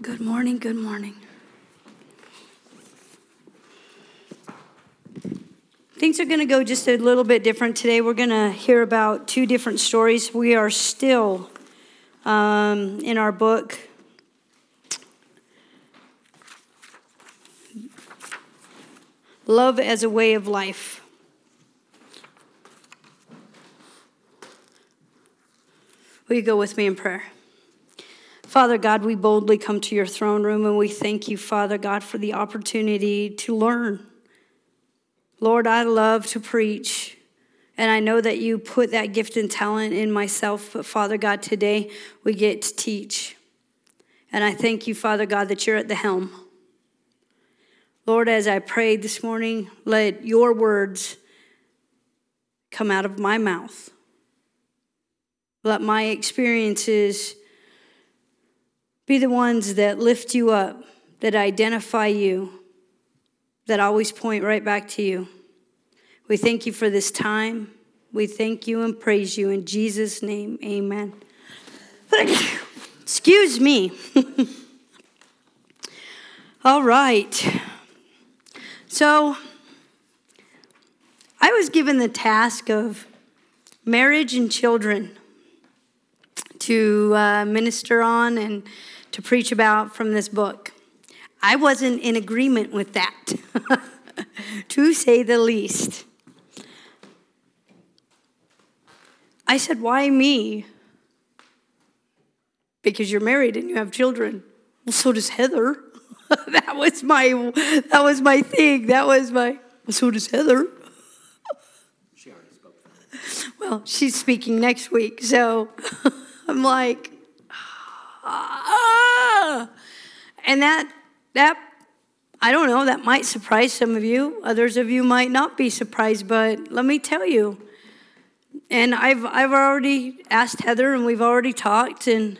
Good morning, good morning. Things are going to go just a little bit different today. We're going to hear about two different stories. We are still in our book, Love as a Way of Life. Will you go with me in prayer? Father God, we boldly come to your throne room and we thank you, Father God, for the opportunity to learn. Lord, I love to preach, and I know that you put that gift and talent in myself, but Father God, today we get to teach. And I thank you, Father God, that you're at the helm. Lord, as I prayed this morning, let your words come out of my mouth. Let my experiences be the ones that lift you up, that identify you, that always point right back to you. We thank you for this time. We thank you and praise you in Jesus' name. Amen. Excuse me. All right. So I was given the task of marriage and children to minister on and to preach about from this book. I wasn't in agreement with that, to say the least. I said, why me? Because you're married and you have children. Well, so does Heather. That was my thing. Well, so does Heather. She already spoke. Well, she's speaking next week, so I'm like, and that I don't know, that might surprise some of you. Others of you might not be surprised, but let me tell you. And I've already asked Heather, and we've already talked, and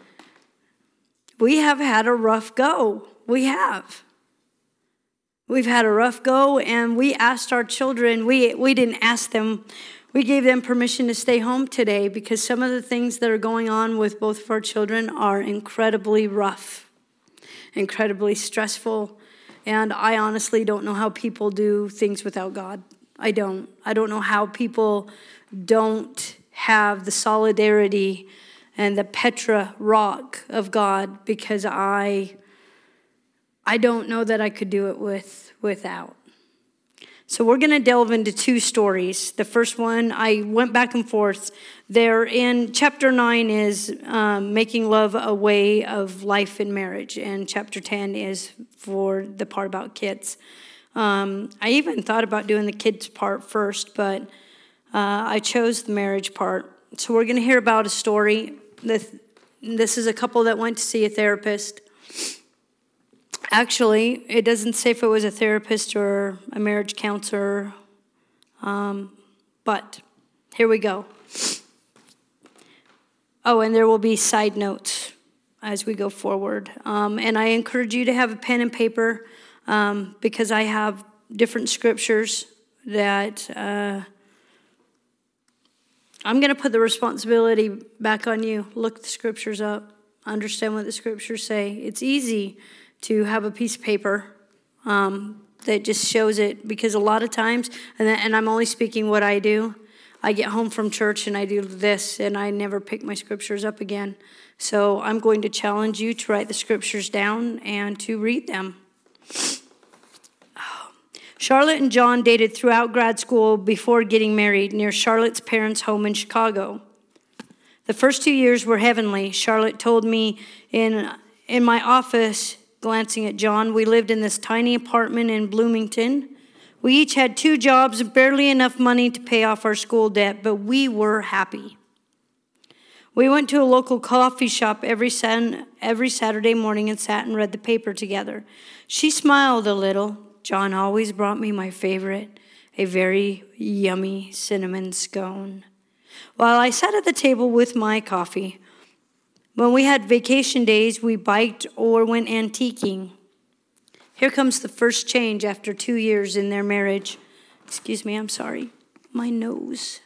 we have had a rough go. We have. We've had a rough go, and we asked our children, we didn't ask them, we gave them permission to stay home today because some of the things that are going on with both of our children are incredibly rough, incredibly stressful, and I honestly don't know how people do things without God. I don't know how people don't have the solidarity and the Petra rock of God, because I don't know that I could do it without. So we're going to delve into two stories. The first one, I went back and forth. There in chapter 9 is making love a way of life in marriage, and chapter 10 is for the part about kids. I even thought about doing the kids part first, but I chose the marriage part. So we're going to hear about a story. This is a couple that went to see a therapist. Actually, it doesn't say if it was a therapist or a marriage counselor, but here we go. Oh, and there will be side notes as we go forward. And I encourage you to have a pen and paper because I have different scriptures that I'm going to put the responsibility back on you. Look the scriptures up. Understand what the scriptures say. It's easy to have a piece of paper that just shows it, because a lot of times, and I'm only speaking what I do, I get home from church and I do this and I never pick my scriptures up again. So I'm going to challenge you to write the scriptures down and to read them. Charlotte and John dated throughout grad school before getting married near Charlotte's parents' home in Chicago. The first 2 years were heavenly. Charlotte told me in my office, glancing at John, we lived in this tiny apartment in Bloomington. We each had 2 jobs and barely enough money to pay off our school debt, but we were happy. We went to a local coffee shop every Saturday morning and sat and read the paper together. She smiled a little. John always brought me my favorite, a very yummy cinnamon scone, while I sat at the table with my coffee. When we had vacation days, we biked or went antiquing. Here comes the first change after 2 years in their marriage. Excuse me, I'm sorry. My nose.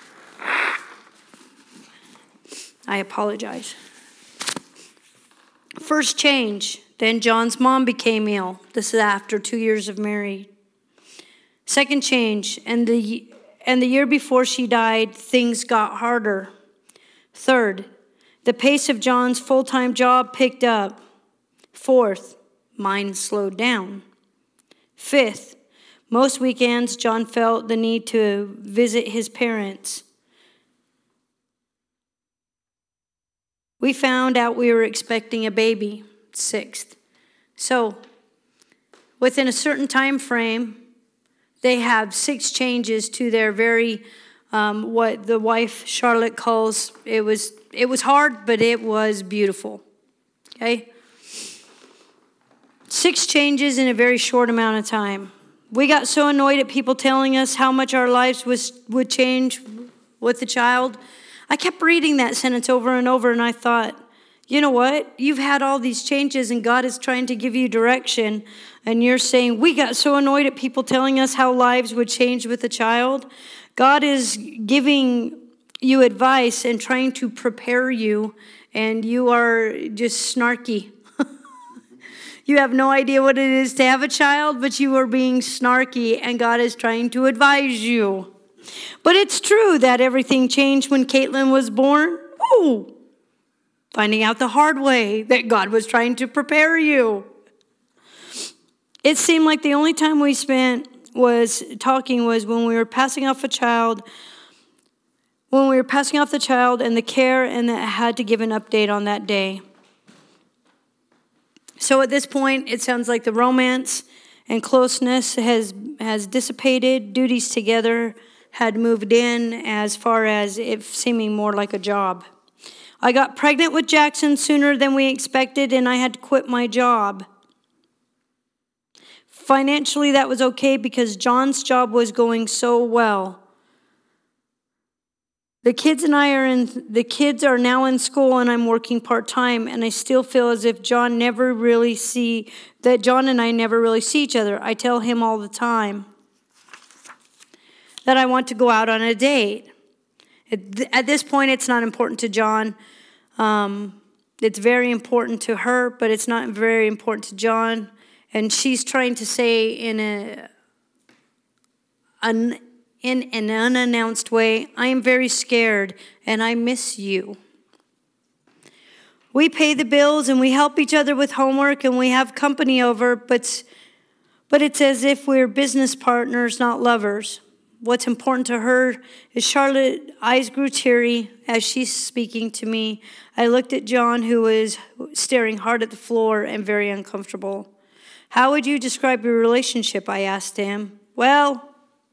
I apologize. First change, then John's mom became ill. This is after 2 years of married. Second change, and the year before she died, things got harder. Third, the pace of John's full-time job picked up. Fourth, mine slowed down. Fifth, most weekends John felt the need to visit his parents. We found out we were expecting a baby. Sixth. So, within a certain time frame, they have 6 changes to their very, what the wife Charlotte calls, it was hard, but it was beautiful. Okay? 6 changes in a very short amount of time. We got so annoyed at people telling us how much our lives would change with the child. I kept reading that sentence over and over, and I thought, you know what? You've had all these changes, and God is trying to give you direction, and you're saying, we got so annoyed at people telling us how lives would change with a child. God is giving you advice and trying to prepare you, and you are just snarky. You have no idea what it is to have a child, but you are being snarky, and God is trying to advise you. But it's true that everything changed when Caitlin was born. Ooh, finding out the hard way that God was trying to prepare you. It seemed like the only time we spent was talking was when we were passing off a child, and the care, and that I had to give an update on that day. So at this point, it sounds like the romance and closeness has dissipated. Duties together had moved in as far as it seeming more like a job. I got pregnant with Jackson sooner than we expected, and I had to quit my job. Financially, that was okay because John's job was going so well. The kids are now in school, and I'm working part-time, and I still feel as if John and I never really see each other. I tell him all the time that I want to go out on a date. At this point, it's not important to John. It's very important to her, but it's not very important to John. And she's trying to say in an unannounced way, I am very scared and I miss you. We pay the bills and we help each other with homework and we have company over, but it's as if we're business partners, not lovers. What's important to her is Charlotte's eyes grew teary as she's speaking to me. I looked at John, who was staring hard at the floor and very uncomfortable. How would you describe your relationship? I asked him. Well,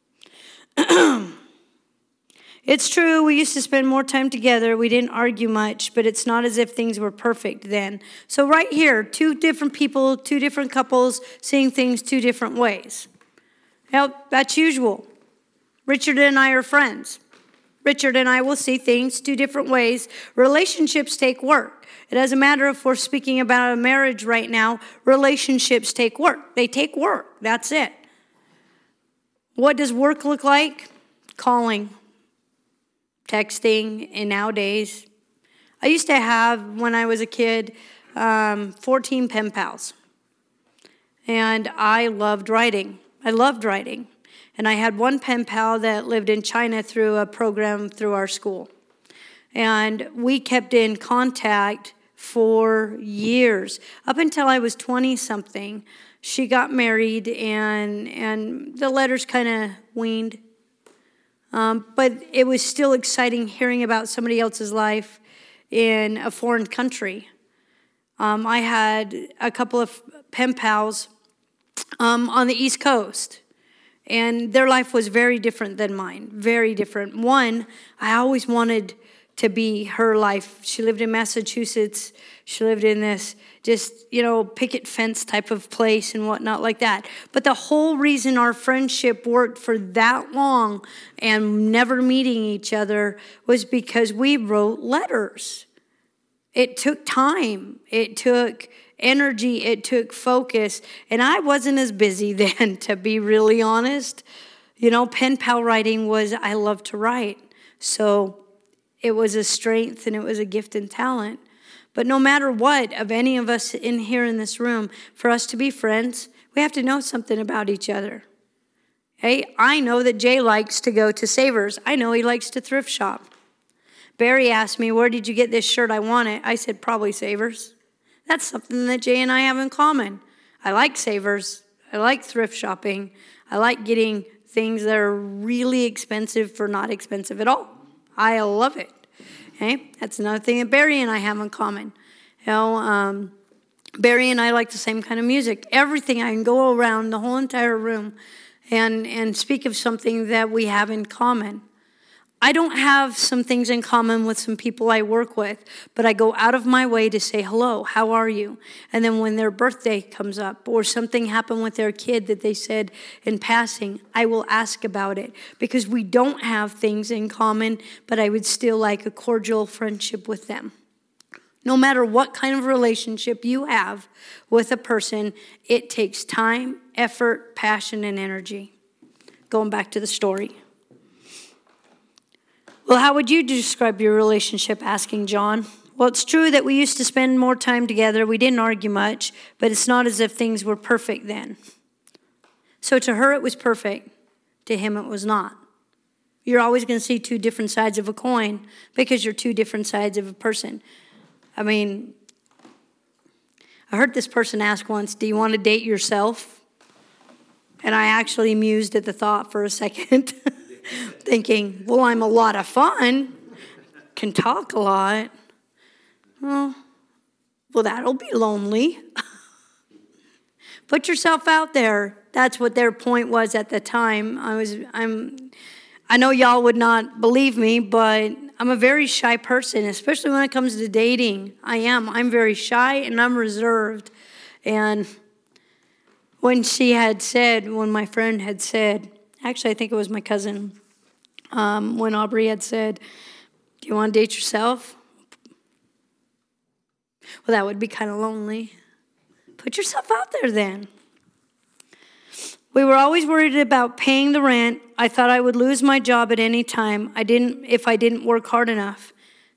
it's true, we used to spend more time together. We didn't argue much, but it's not as if things were perfect then. So right here, 2 different people, 2 different couples, seeing things 2 different ways. Now, that's usual. Richard and I are friends. Richard and I will see things 2 different ways. Relationships take work. It doesn't matter if we're speaking about a marriage right now. Relationships take work. They take work. That's it. What does work look like? Calling, texting, and nowadays. I used to have, when I was a kid, 14 pen pals. And I loved writing. And I had one pen pal that lived in China through a program through our school. And we kept in contact for years. Up until I was 20-something, she got married and the letters kind of waned. But it was still exciting hearing about somebody else's life in a foreign country. I had a couple of pen pals on the East Coast. And their life was very different than mine, very different. One, I always wanted to be her life. She lived in Massachusetts. She lived in this just, picket fence type of place and whatnot like that. But the whole reason our friendship worked for that long and never meeting each other was because we wrote letters. It took time. It took energy, it took focus, and I wasn't as busy then, to be really honest. Pen pal writing I loved to write, so it was a strength and it was a gift and talent. But no matter what, of any of us in here in this room, for us to be friends, we have to know something about each other. Hey, I know that Jay likes to go to Savers. I know he likes to thrift shop. Barry asked me, where did you get this shirt? I want it. I said, probably Savers. That's something that Jay and I have in common. I like Savers. I like thrift shopping. I like getting things that are really expensive for not expensive at all. I love it. Okay? That's another thing that Barry and I have in common. Barry and I like the same kind of music. Everything, I can go around the whole entire room and speak of something that we have in common. I don't have some things in common with some people I work with, but I go out of my way to say, hello, how are you? And then when their birthday comes up or something happened with their kid that they said in passing, I will ask about it because we don't have things in common, but I would still like a cordial friendship with them. No matter what kind of relationship you have with a person, it takes time, effort, passion, and energy. Going back to the story. Well, how would you describe your relationship, asking John? Well, it's true that we used to spend more time together. We didn't argue much, but it's not as if things were perfect then. So to her, it was perfect. To him, it was not. You're always going to see two different sides of a coin because you're two different sides of a person. I mean, I heard this person ask once, do you want to date yourself? And I actually mused at the thought for a second. Thinking, well, I'm a lot of fun, can talk a lot. Well, that'll be lonely. Put yourself out there. That's what their point was at the time. I know y'all would not believe me, but I'm a very shy person, especially when it comes to dating. I'm very shy and I'm reserved. And when my friend had said, actually, I think it was my cousin, when Aubrey had said, do you want to date yourself? Well, that would be kind of lonely. Put yourself out there then. We were always worried about paying the rent. I thought I would lose my job at any time if I didn't work hard enough.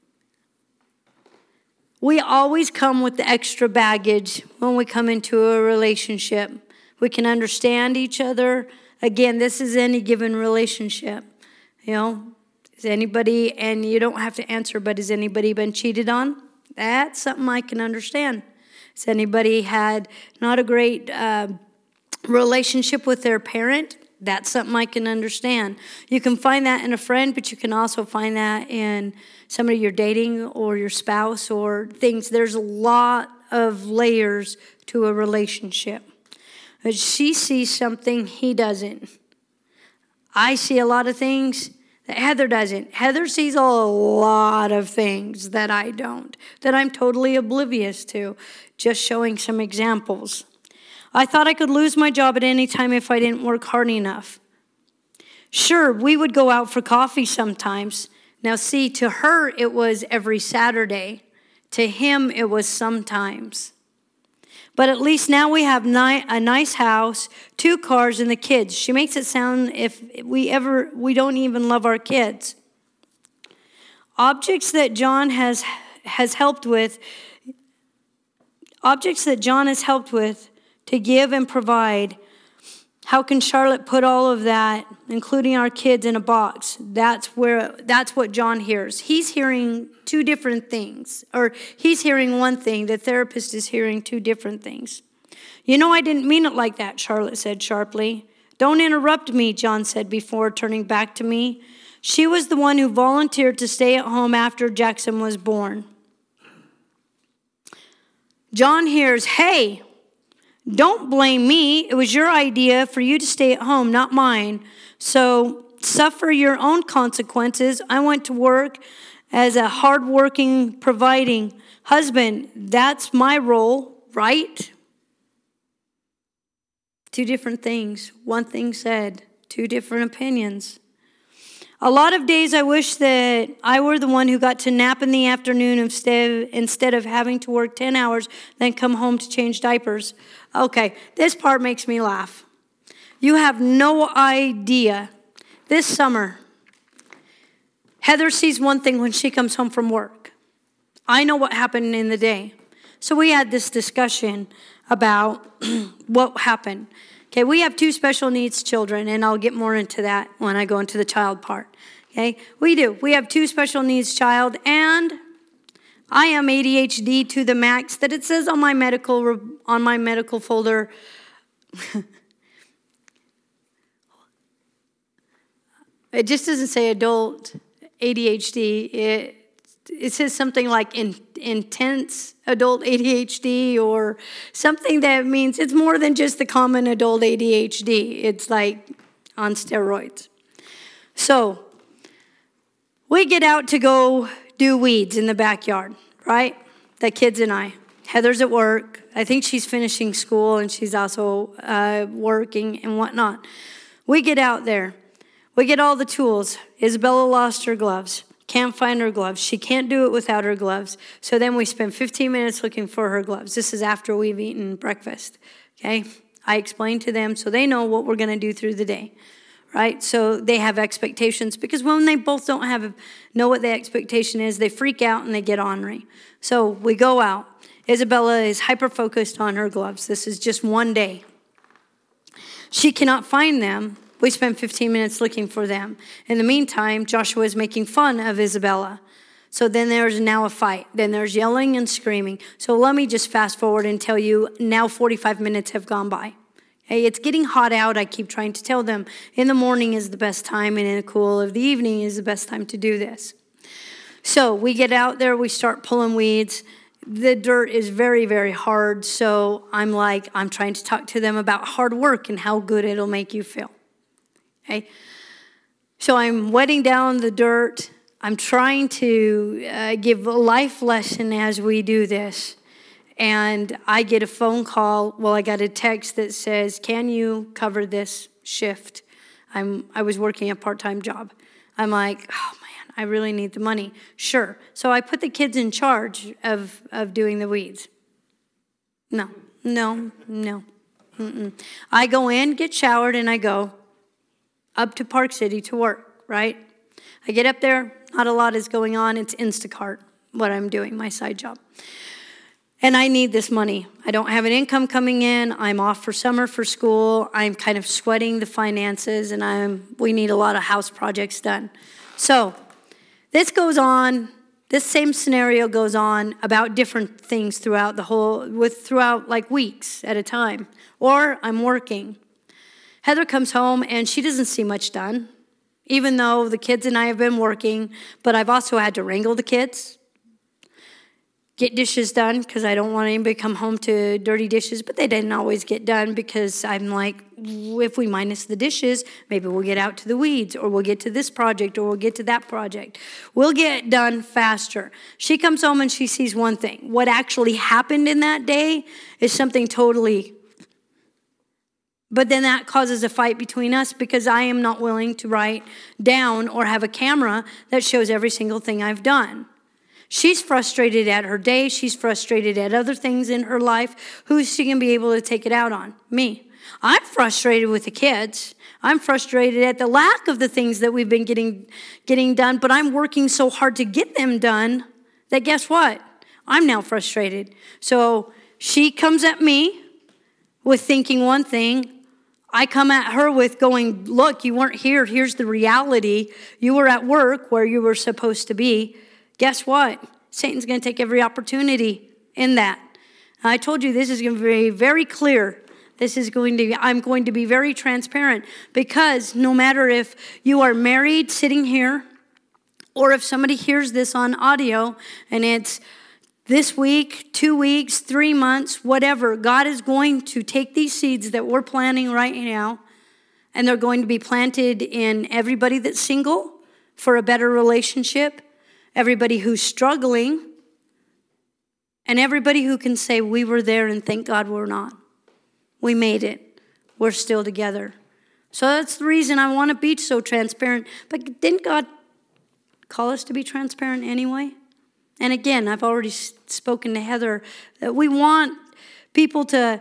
We always come with the extra baggage when we come into a relationship. We can understand each other. Again, this is any given relationship. Is anybody, and you don't have to answer, but has anybody been cheated on? That's something I can understand. Has anybody had not a great relationship with their parent? That's something I can understand. You can find that in a friend, but you can also find that in somebody you're dating or your spouse or things. There's a lot of layers to a relationship. But she sees something he doesn't. I see a lot of things that Heather doesn't. Heather sees a lot of things that I don't, that I'm totally oblivious to. Just showing some examples. I thought I could lose my job at any time if I didn't work hard enough. Sure, we would go out for coffee sometimes. Now see, to her it was every Saturday. To him it was sometimes. But at least now we have a nice house, 2 cars, and the kids. She makes it sound if we don't even love our kids. Objects that John has helped with to give and provide. How can Charlotte put all of that, including our kids, in a box? That's what John hears. He's hearing 2 different things, or he's hearing one thing. The therapist is hearing 2 different things. I didn't mean it like that, Charlotte said sharply. Don't interrupt me, John said before turning back to me. She was the one who volunteered to stay at home after Jackson was born. John hears, hey, don't blame me. It was your idea for you to stay at home, not mine. So suffer your own consequences. I went to work as a hardworking, providing husband. That's my role, right? 2 different things. One thing said, 2 different opinions. A lot of days I wish that I were the one who got to nap in the afternoon instead of having to work 10 hours, then come home to change diapers. Okay, this part makes me laugh. You have no idea. This summer, Heather sees one thing when she comes home from work. I know what happened in the day. So we had this discussion about what happened. Okay, we have 2 special needs children, and I'll get more into that when I go into the child part. Okay, we do. We have 2 special needs child, and I am ADHD to the max that it says on my medical folder. It just doesn't say adult ADHD. It says something like intense adult ADHD or something that means it's more than just the common adult ADHD. It's like on steroids. So we get out to go do weeds in the backyard, right? The kids and I. Heather's at work. I think she's finishing school and she's also working and whatnot. We get out there. We get all the tools. Isabella lost her gloves. Can't find her gloves. She can't do it without her gloves. So then we spend 15 minutes looking for her gloves. This is after we've eaten breakfast, okay? I explain to them so they know what we're going to do through the day, right? So they have expectations because when they both don't know what the expectation is, they freak out and they get ornery. So we go out. Isabella is hyper-focused on her gloves. This is just one day. She cannot find them. We spent 15 minutes looking for them. In the meantime, Joshua is making fun of Isabella. So then there's now a fight. Then there's yelling and screaming. So let me just fast forward and tell you, now 45 minutes have gone by. Okay, it's getting hot out. I keep trying to tell them in the morning is the best time and in the cool of the evening is the best time to do this. So we get out there, we start pulling weeds. The dirt is very, very hard. So I'm trying to talk to them about hard work and how good it'll make you feel. Okay, so I'm wetting down the dirt. I'm trying to give a life lesson as we do this. And I get a phone call. Well, I got a text that says, can you cover this shift? I was working a part-time job. I'm like, oh, man, I really need the money. Sure. So I put the kids in charge of doing the weeds. No. Mm-mm. I go in, get showered, and I go up to Park City to work, right? I get up there, not a lot is going on. It's Instacart, what I'm doing, my side job. And I need this money. I don't have an income coming in. I'm off for summer for school. I'm kind of sweating the finances, and we need a lot of house projects done. So this goes on. This same scenario goes on about different things throughout like weeks at a time. Or I'm working. Heather comes home, and she doesn't see much done, even though the kids and I have been working, but I've also had to wrangle the kids, get dishes done, because I don't want anybody to come home to dirty dishes, but they didn't always get done because I'm like, if we minus the dishes, maybe we'll get out to the weeds, or we'll get to this project, or we'll get to that project. We'll get done faster. She comes home, and she sees one thing. What actually happened in that day is something totally. But then that causes a fight between us because I am not willing to write down or have a camera that shows every single thing I've done. She's frustrated at her day. She's frustrated at other things in her life. Who's she going to be able to take it out on? Me. I'm frustrated with the kids. I'm frustrated at the lack of the things that we've been getting done, but I'm working so hard to get them done that guess what? I'm now frustrated. So she comes at me with thinking one thing. I come at her with going, look, you weren't here. Here's the reality. You were at work where you were supposed to be. Guess what? Satan's going to take every opportunity in that. I told you this is going to be very clear. I'm going to be very transparent because no matter if you are married sitting here or if somebody hears this on audio and it's this week, 2 weeks, 3 months, whatever, God is going to take these seeds that we're planting right now, and they're going to be planted in everybody that's single for a better relationship, everybody who's struggling, and everybody who can say, we were there and thank God we're not. We made it. We're still together. So that's the reason I want to be so transparent. But didn't God call us to be transparent anyway? And again, I've already spoken to Heather that we want people to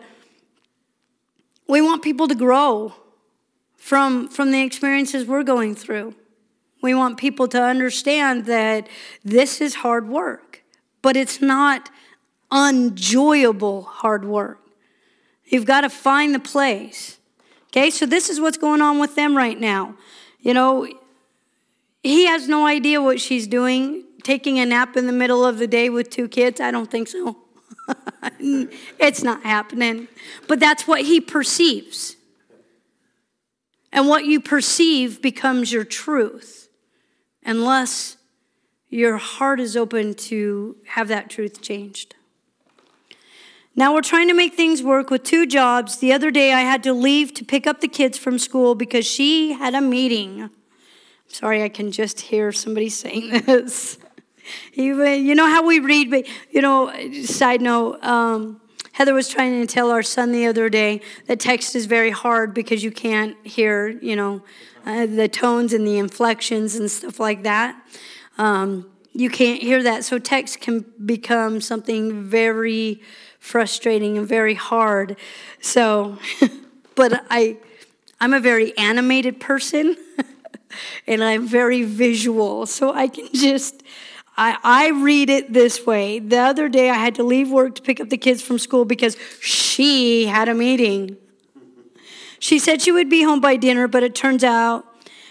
grow from the experiences we're going through. We want people to understand that this is hard work. but it's not unenjoyable hard work. You've got to find the place. Okay, so this is what's going on with them right now. You know, he has no idea what she's doing. Taking a nap in the middle of the day with 2 kids, I don't think so. It's not happening. But that's what he perceives. And what you perceive becomes your truth, unless your heart is open to have that truth changed. Now we're trying to make things work with 2 jobs. The other day I had to leave to pick up the kids from school because she had a meeting. I'm sorry, I can just hear somebody saying this. You know how we read, but, side note, Heather was trying to tell our son the other day that text is very hard because you can't hear, the tones and the inflections and stuff like that. You can't hear that. So text can become something very frustrating and very hard. So, but I'm a very animated person and I'm very visual. So I can I read it this way. The other day I had to leave work to pick up the kids from school because she had a meeting. She said she would be home by dinner, but it turns out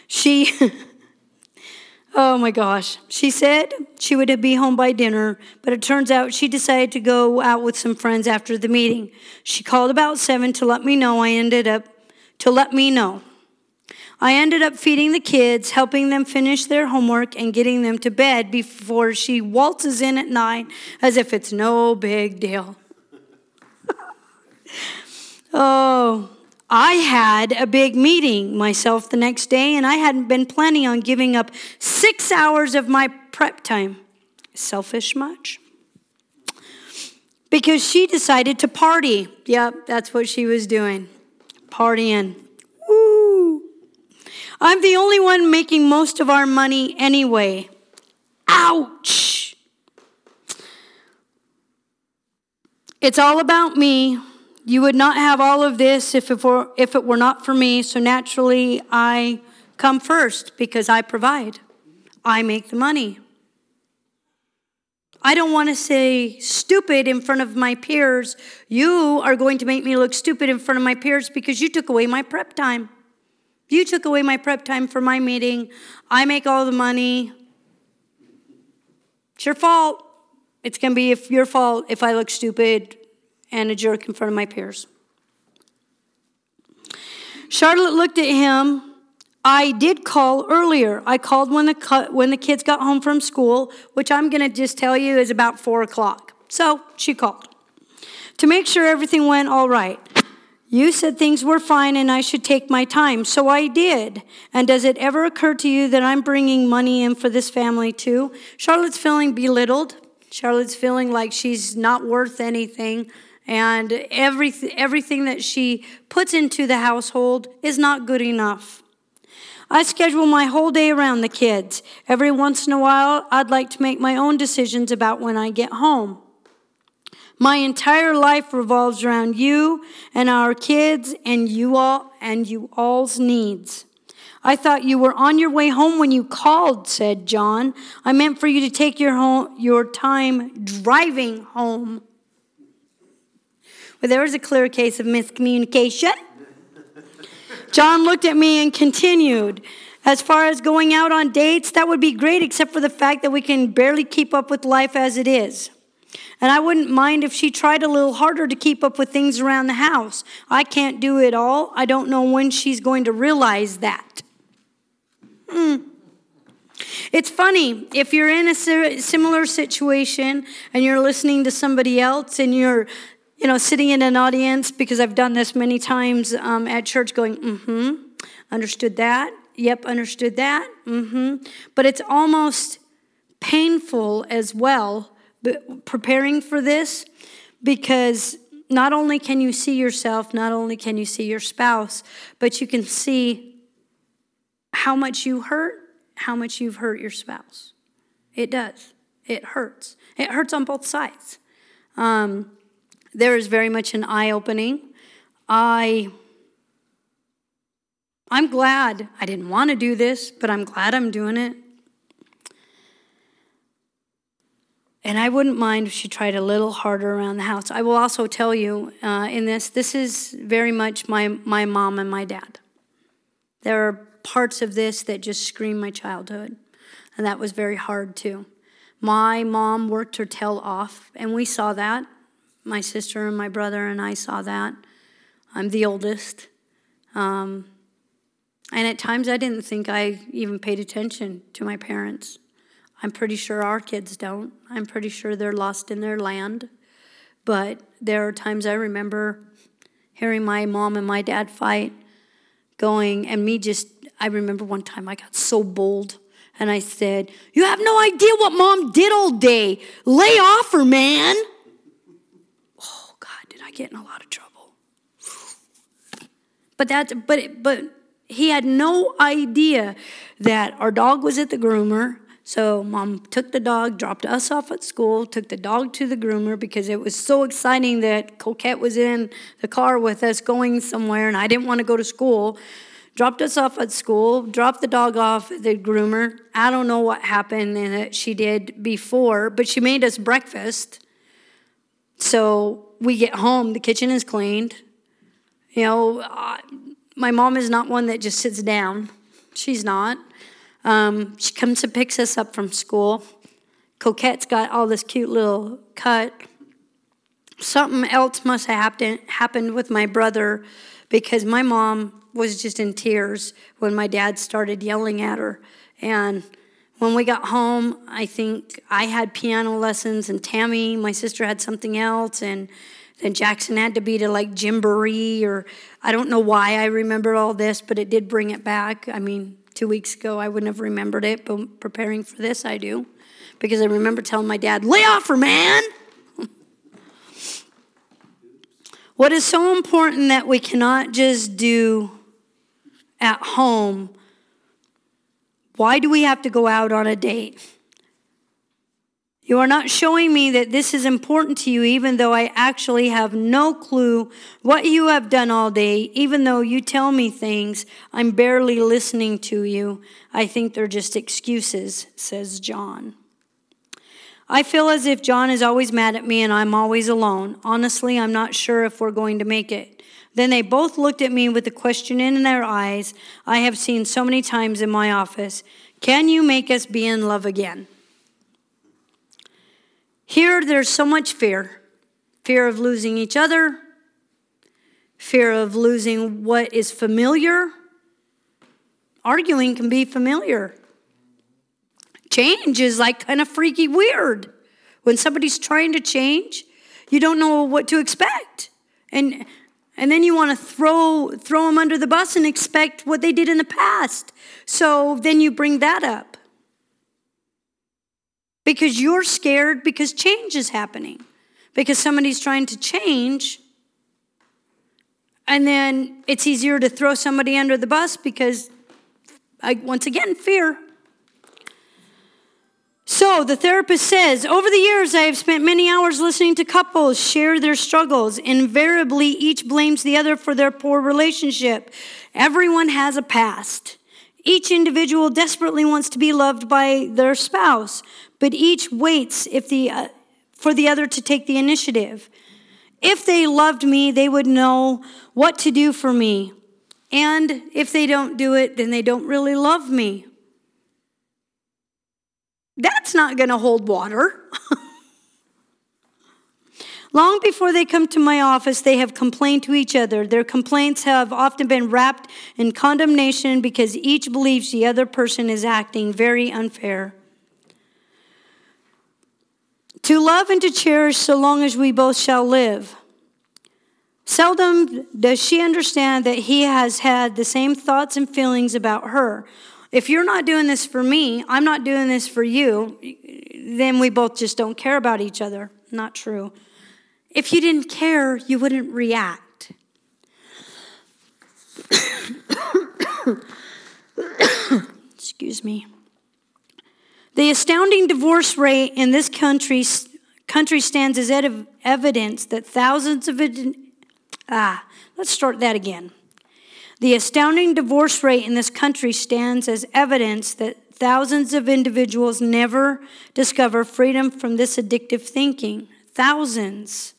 oh my gosh. She said she would be home by dinner, but it turns out she decided to go out with some friends after the meeting. She called about 7 to let me know. I ended up feeding the kids, helping them finish their homework, and getting them to bed before she waltzes in at 9 as if it's no big deal. Oh, I had a big meeting myself the next day, and I hadn't been planning on giving up 6 hours of my prep time. Selfish much? Because she decided to party. Yep, that's what she was doing. Partying. Woo! I'm the only one making most of our money anyway. Ouch! It's all about me. You would not have all of this if it were not for me. So naturally, I come first because I provide. I make the money. I don't want to say stupid in front of my peers. You are going to make me look stupid in front of my peers because you took away my prep time. You took away my prep time for my meeting. I make all the money. It's your fault. It's going to be your fault if I look stupid and a jerk in front of my peers. Charlotte looked at him. I did call earlier. I called when the kids got home from school, which I'm going to just tell you is about 4 o'clock. So she called to make sure everything went all right. You said things were fine and I should take my time, so I did. And does it ever occur to you that I'm bringing money in for this family too? Charlotte's feeling belittled. Charlotte's feeling like she's not worth anything. And everything that she puts into the household is not good enough. I schedule my whole day around the kids. Every once in a while, I'd like to make my own decisions about when I get home. My entire life revolves around you and our kids and you all's needs. I thought you were on your way home when you called, said John. I meant for you to take your time driving home. Well, there was a clear case of miscommunication. John looked at me and continued. As far as going out on dates, that would be great, except for the fact that we can barely keep up with life as it is. And I wouldn't mind if she tried a little harder to keep up with things around the house. I can't do it all. I don't know when she's going to realize that. It's funny, if you're in a similar situation and you're listening to somebody else and you're sitting in an audience, because I've done this many times at church going, understood that. Yep, understood that. But it's almost painful as well preparing for this, because not only can you see yourself, not only can you see your spouse, but you can see how much you've hurt your spouse. It does. It hurts. It hurts on both sides. There is very much an eye-opening. I'm glad. I didn't want to do this, but I'm glad I'm doing it. And I wouldn't mind if she tried a little harder around the house. I will also tell you this is very much my mom and my dad. There are parts of this that just scream my childhood. And that was very hard too. My mom worked her tail off, and we saw that. My sister and my brother and I saw that. I'm the oldest. And at times I didn't think I even paid attention to my parents. I'm pretty sure our kids don't. I'm pretty sure they're lost in their land. But there are times I remember hearing my mom and my dad fight, I remember one time I got so bold, and I said, "You have no idea what Mom did all day. Lay off her, man." Oh, God, did I get in a lot of trouble? But he had no idea that our dog was at the groomer. So Mom took the dog, dropped us off at school, took the dog to the groomer because it was so exciting that Coquette was in the car with us going somewhere, and I didn't want to go to school. Dropped us off at school, dropped the dog off at the groomer. I don't know what happened and that she did before, but she made us breakfast. So we get home, the kitchen is cleaned. My mom is not one that just sits down. She's not. She comes and picks us up from school. Coquette's got all this cute little cut. Something else must have happened with my brother because my mom was just in tears when my dad started yelling at her. And when we got home, I think I had piano lessons and Tammy, my sister, had something else. And then Jackson had to be to like Gymboree, or I don't know why I remember all this, but it did bring it back. 2 weeks ago, I wouldn't have remembered it, but preparing for this, I do. Because I remember telling my dad, "Lay off her, man!" What is so important that we cannot just do at home, why do we have to go out on a date? You are not showing me that this is important to you, even though I actually have no clue what you have done all day. Even though you tell me things, I'm barely listening to you. I think they're just excuses, says John. I feel as if John is always mad at me and I'm always alone. Honestly, I'm not sure if we're going to make it. Then they both looked at me with a question in their eyes I have seen so many times in my office. Can you make us be in love again? Here, there's so much fear. Fear of losing each other. Fear of losing what is familiar. Arguing can be familiar. Change is like kind of freaky weird. When somebody's trying to change, you don't know what to expect. And then you want to throw them under the bus and expect what they did in the past. So then you bring that up. Because you're scared because change is happening. Because somebody's trying to change. And then it's easier to throw somebody under the bus because, once again, fear. So the therapist says, over the years, I have spent many hours listening to couples share their struggles. Invariably, each blames the other for their poor relationship. Everyone has a past. Each individual desperately wants to be loved by their spouse, but each waits for the other to take the initiative. If they loved me, they would know what to do for me. And if they don't do it, then they don't really love me. That's not going to hold water. Long before they come to my office, they have complained to each other. Their complaints have often been wrapped in condemnation because each believes the other person is acting very unfair. To love and to cherish so long as we both shall live. Seldom does she understand that he has had the same thoughts and feelings about her. If you're not doing this for me, I'm not doing this for you, then we both just don't care about each other. Not true. If you didn't care, you wouldn't react. Excuse me. The astounding divorce rate in this country stands as evidence that thousands of... let's start that again. The astounding divorce rate in this country stands as evidence that Thousands of individuals never discover freedom from this addictive thinking. Thousands.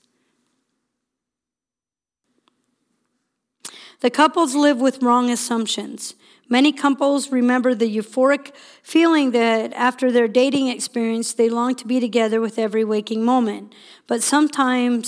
The couples live with wrong assumptions. Many couples remember the euphoric feeling that after their dating experience, they long to be together with every waking moment. But sometime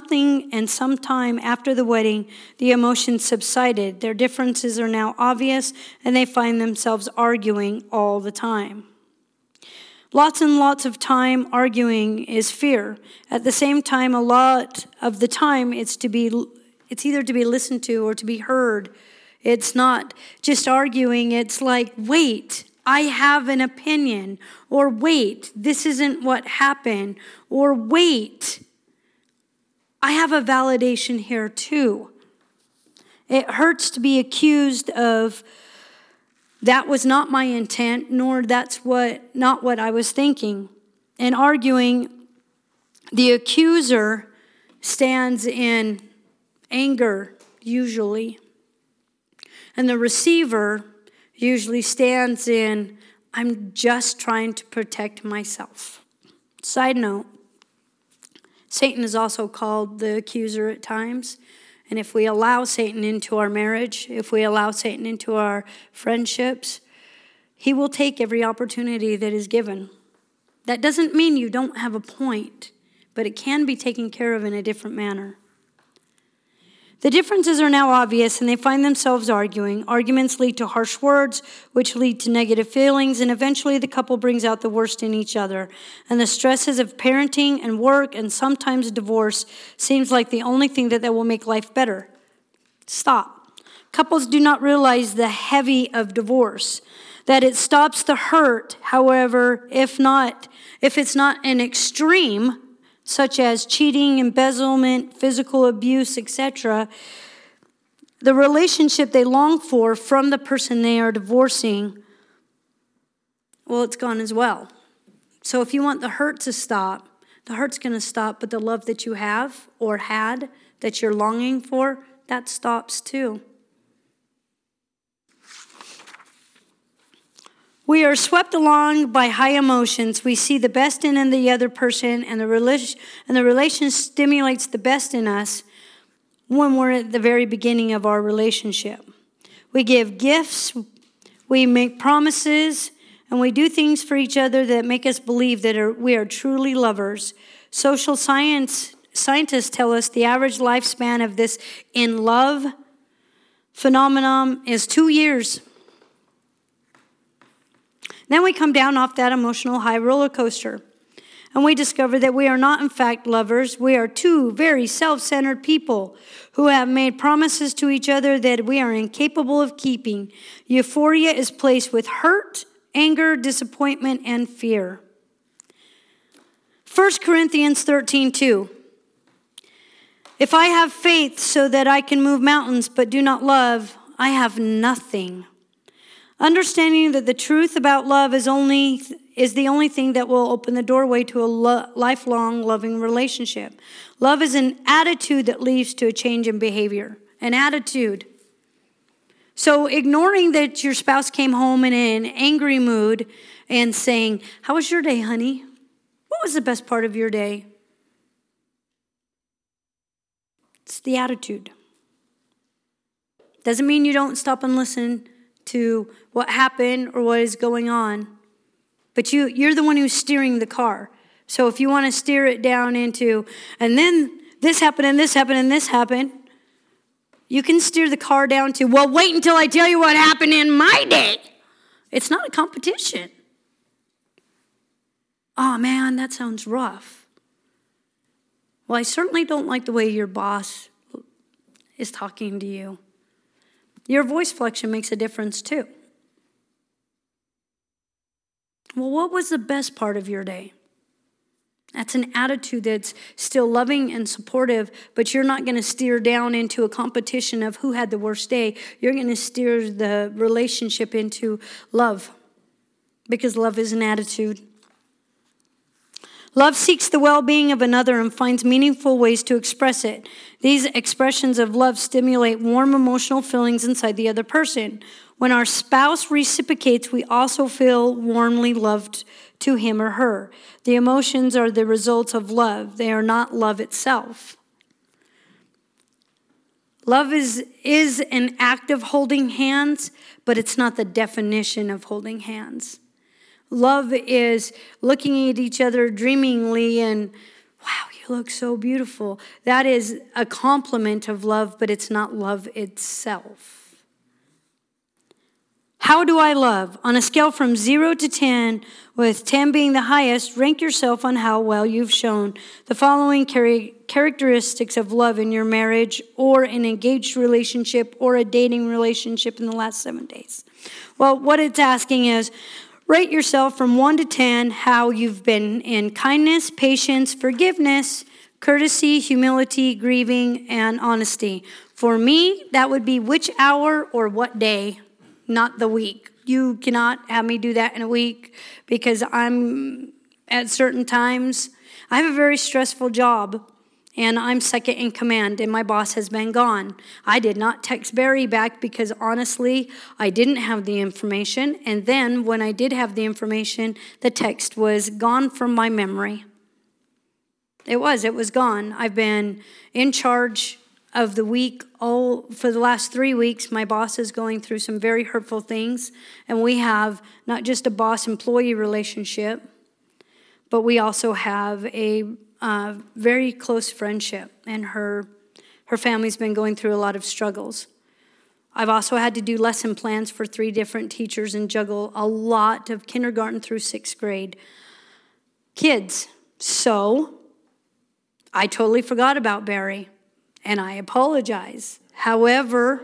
after the wedding, the emotions subsided. Their differences are now obvious, and they find themselves arguing all the time. Lots and lots of time arguing is fear. At the same time, a lot of the time, it's either to be listened to or to be heard. It's not just arguing. It's like, wait, I have an opinion. Or wait, this isn't what happened. Or wait, I have a validation here too. It hurts to be accused of that was not my intent, nor that's not what I was thinking. In arguing, the accuser stands in anger, usually. And the receiver usually stands in, I'm just trying to protect myself. Side note, Satan is also called the accuser at times. And if we allow Satan into our marriage, if we allow Satan into our friendships, he will take every opportunity that is given. That doesn't mean you don't have a point, but it can be taken care of in a different manner. The differences are now obvious, and they find themselves arguing. Arguments lead to harsh words, which lead to negative feelings, and eventually the couple brings out the worst in each other. And the stresses of parenting and work and sometimes divorce seems like the only thing that will make life better. Stop. Couples do not realize the heavy of divorce, that it stops the hurt. However, if it's not an extreme, such as cheating, embezzlement, physical abuse, etc., the relationship they long for from the person they are divorcing, well, it's gone as well. So if you want the hurt to stop, the hurt's going to stop, but the love that you have or had that you're longing for, that stops too. We are swept along by high emotions. We see the best in the other person, and the relation stimulates the best in us when we're at the very beginning of our relationship. We give gifts, we make promises, and we do things for each other that make us believe that we are truly lovers. Social scientists tell us the average lifespan of this in love phenomenon is 2 years. Then we come down off that emotional high roller coaster, and we discover that we are not in fact lovers. We are two very self-centered people who have made promises to each other that we are incapable of keeping. Euphoria is placed with hurt, anger, disappointment, and fear. 1 Corinthians 13:2. If I have faith so that I can move mountains but do not love, I have nothing. Understanding that the truth about love is the only thing that will open the doorway to a lifelong loving relationship. Love is an attitude that leads to a change in behavior. An attitude. So ignoring that your spouse came home in an angry mood and saying, how was your day, honey? What was the best part of your day? It's the attitude. Doesn't mean you don't stop and listen to what happened or what is going on. But you're the one who's steering the car. So if you want to steer it down into, and then this happened and this happened and this happened, you can steer the car down to, well, wait until I tell you what happened in my day. It's not a competition. Oh, man, that sounds rough. Well, I certainly don't like the way your boss is talking to you. Your voice flexion makes a difference too. Well, what was the best part of your day? That's an attitude that's still loving and supportive, but you're not going to steer down into a competition of who had the worst day. You're going to steer the relationship into love, because love is an attitude. Love seeks the well-being of another and finds meaningful ways to express it. These expressions of love stimulate warm emotional feelings inside the other person. When our spouse reciprocates, we also feel warmly loved to him or her. The emotions are the results of love. They are not love itself. Love is an act of holding hands, but it's not the definition of holding hands. Love is looking at each other dreamingly and, wow, you look so beautiful. That is a compliment of love, but it's not love itself. How do I love? On a scale from 0 to 10, with 10 being the highest, rank yourself on how well you've shown the following characteristics of love in your marriage or an engaged relationship or a dating relationship in the last 7 days. Well, what it's asking is, rate yourself from 1 to 10 how you've been in kindness, patience, forgiveness, courtesy, humility, grieving, and honesty. For me, that would be which hour or what day, not the week. You cannot have me do that in a week because I'm at certain times. I have a very stressful job and I'm second in command and my boss has been gone. I did not text Barry back because honestly, I didn't have the information. And then when I did have the information, the text was gone from my memory. It was gone. I've been in charge of the week. For the last 3 weeks, my boss is going through some very hurtful things. And we have not just a boss-employee relationship, but we also have a very close friendship. And her family's been going through a lot of struggles. I've also had to do lesson plans for 3 different teachers and juggle a lot of kindergarten through 6th grade kids. So I totally forgot about Barry. And I apologize. However,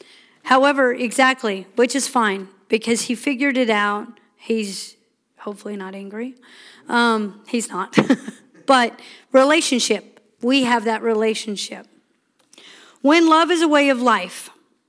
exactly, which is fine, because he figured it out. He's hopefully not angry. He's not. But relationship, we have that relationship. When love is a way of life,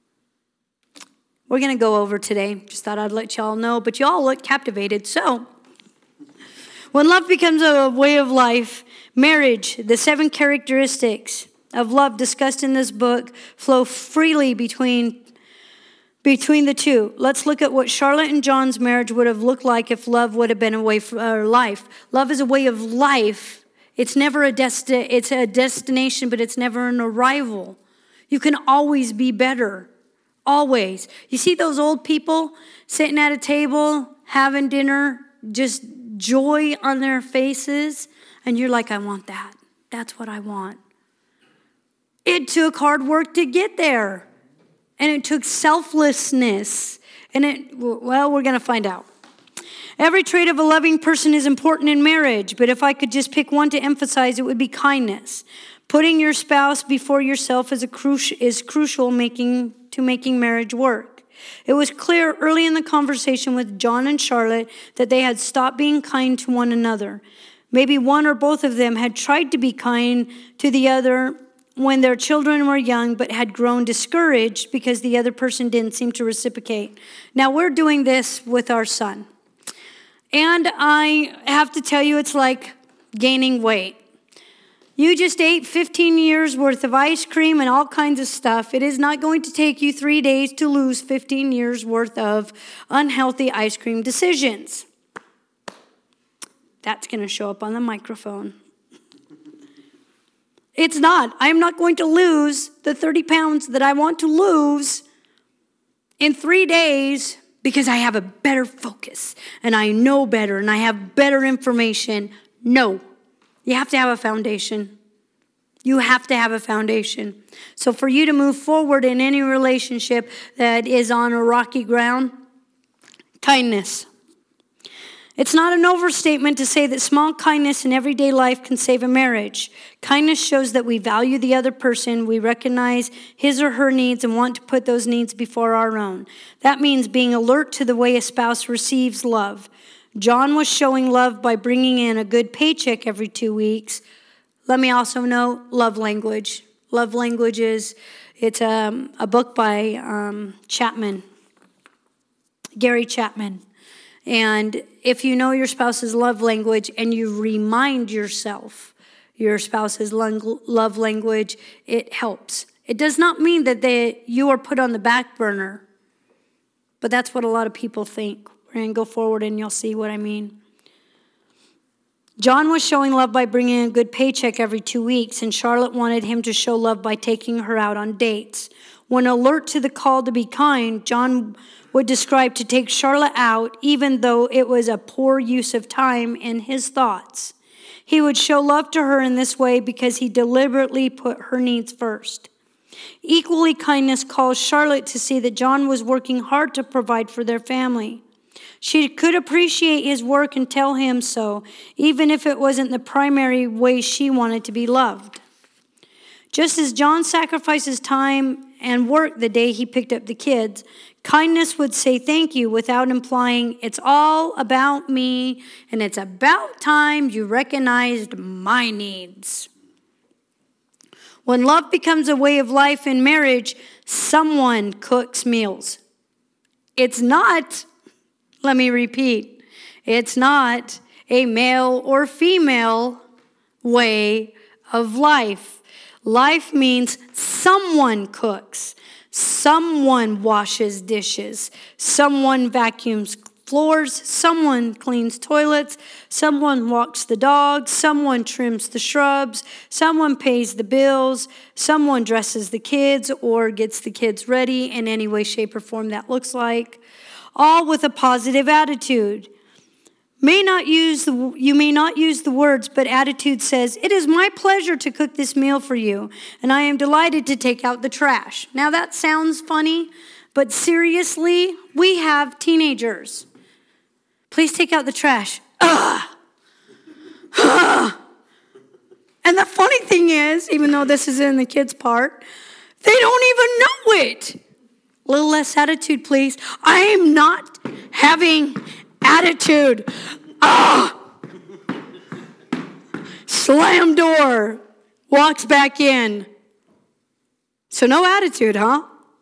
we're going to go over today. Just thought I'd let y'all know, but y'all look captivated. So, when love becomes a way of life, marriage, the 7 characteristics of love discussed in this book flow freely between the two. Let's look at what Charlotte and John's marriage would have looked like if love would have been a way of life. Love is a way of life. It's never it's a destination, but it's never an arrival. You can always be better. Always. You see those old people sitting at a table, having dinner, just joy on their faces, and you're like, I want that. That's what I want. It took hard work to get there. And it took selflessness. And we're going to find out. Every trait of a loving person is important in marriage, but if I could just pick one to emphasize, it would be kindness. Putting your spouse before yourself is crucial to making marriage work. It was clear early in the conversation with John and Charlotte that they had stopped being kind to one another. Maybe one or both of them had tried to be kind to the other when their children were young, but had grown discouraged because the other person didn't seem to reciprocate. Now, we're doing this with our son. And I have to tell you, it's like gaining weight. You just ate 15 years worth of ice cream and all kinds of stuff. It is not going to take you 3 days to lose 15 years worth of unhealthy ice cream decisions. That's going to show up on the microphone. It's not. I'm not going to lose the 30 pounds that I want to lose in 3 days because I have a better focus and I know better and I have better information. No. You have to have a foundation. You have to have a foundation. So for you to move forward in any relationship that is on a rocky ground, kindness. It's not an overstatement to say that small kindness in everyday life can save a marriage. Kindness shows that we value the other person, we recognize his or her needs and want to put those needs before our own. That means being alert to the way a spouse receives love. John was showing love by bringing in a good paycheck every 2 weeks. Let me also note love language. Love language it's a book by Chapman, Gary Chapman. And if you know your spouse's love language and you remind yourself your spouse's love language, it helps. It does not mean that you are put on the back burner. But that's what a lot of people think. We're going to go forward and you'll see what I mean. John was showing love by bringing a good paycheck every 2 weeks, and Charlotte wanted him to show love by taking her out on dates. When alert to the call to be kind, John would describe to take Charlotte out, even though it was a poor use of time in his thoughts. He would show love to her in this way because he deliberately put her needs first. Equally, kindness calls Charlotte to see that John was working hard to provide for their family. She could appreciate his work and tell him so, even if it wasn't the primary way she wanted to be loved. Just as John sacrifices time and work the day he picked up the kids, kindness would say thank you without implying it's all about me and it's about time you recognized my needs. When love becomes a way of life in marriage, someone cooks meals. It's not, let me repeat, it's not a male or female way of life. Life means someone cooks, someone washes dishes, someone vacuums floors, someone cleans toilets, someone walks the dog, someone trims the shrubs, someone pays the bills, someone dresses the kids or gets the kids ready in any way, shape, or form that looks like, all with a positive attitude. You may not use the words, but attitude says, it is my pleasure to cook this meal for you, and I am delighted to take out the trash. Now that sounds funny, but seriously, we have teenagers. Please take out the trash. And the funny thing is, even though this is in the kids' part, they don't even know it. A little less attitude, please. I am not having attitude. Slam door. Walks back in. So no attitude, huh?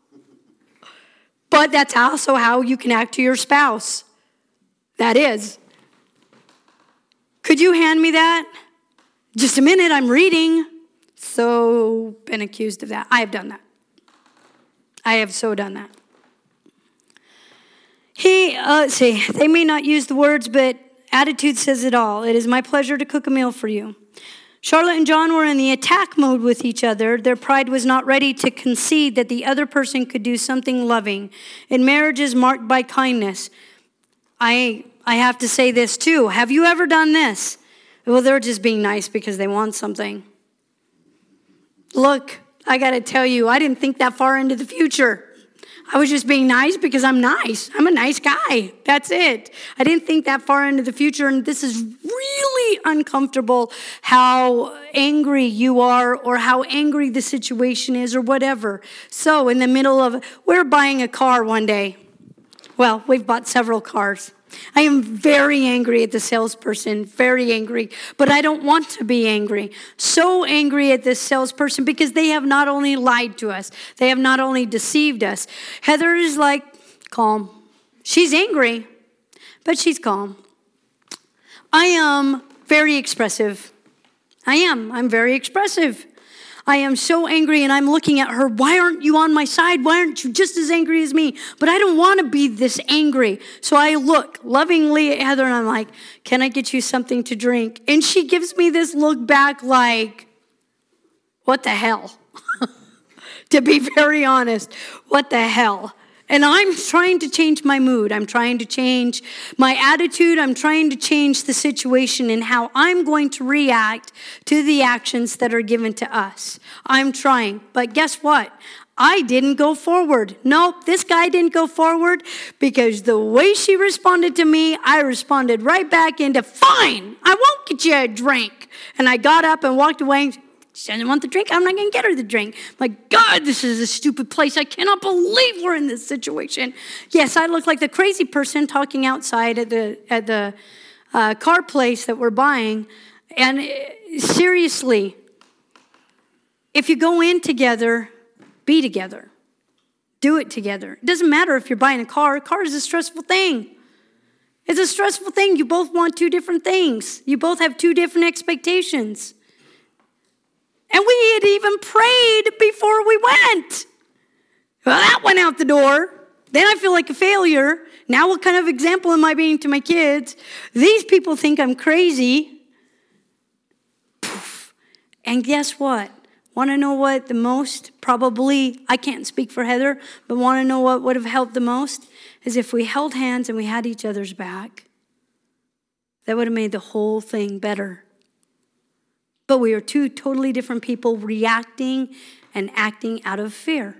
But that's also how you can act to your spouse. That is. Could you hand me that? Just a minute, I'm reading. So been accused of that. I have done that. I have so done that. They may not use the words, but attitude says it all. It is my pleasure to cook a meal for you. Charlotte and John were in the attack mode with each other. Their pride was not ready to concede that the other person could do something loving. And marriage is marked by kindness. I have to say this too. Have you ever done this? Well, they're just being nice because they want something. Look, I got to tell you, I didn't think that far into the future. I was just being nice because I'm nice. I'm a nice guy. That's it. I didn't think that far into the future, and this is really uncomfortable how angry you are or how angry the situation is or whatever. So in the middle of, we're buying a car one day. Well, we've bought several cars. I am very angry at the salesperson, very angry, but I don't want to be angry. So angry at this salesperson because they have not only lied to us, they have not only deceived us. Heather is like calm. She's angry, but she's calm. I am very expressive. I'm very expressive. I am so angry and I'm looking at her. Why aren't you on my side? Why aren't you just as angry as me? But I don't want to be this angry. So I look lovingly at Heather and I'm like, can I get you something to drink? And she gives me this look back like, what the hell? To be very honest, what the hell? And I'm trying to change my mood. I'm trying to change my attitude. I'm trying to change the situation and how I'm going to react to the actions that are given to us. I'm trying. But guess what? I didn't go forward. Nope, this guy didn't go forward because the way she responded to me, I responded right back into, fine, I won't get you a drink. And I got up and walked away. She doesn't want the drink. I'm not going to get her the drink. I'm like, God, this is a stupid place. I cannot believe we're in this situation. Yes, I look like the crazy person talking outside at the car place that we're buying. And seriously, if you go in together, be together. Do it together. It doesn't matter if you're buying a car. A car is a stressful thing. It's a stressful thing. You both want two different things. You both have two different expectations. And we had even prayed before we went. Well, that went out the door. Then I feel like a failure. Now what kind of example am I being to my kids? These people think I'm crazy. Poof. And guess what? Want to know what the most, probably, I can't speak for Heather, but want to know what would have helped the most? Is if we held hands and we had each other's back. That would have made the whole thing better. But we are two totally different people reacting and acting out of fear.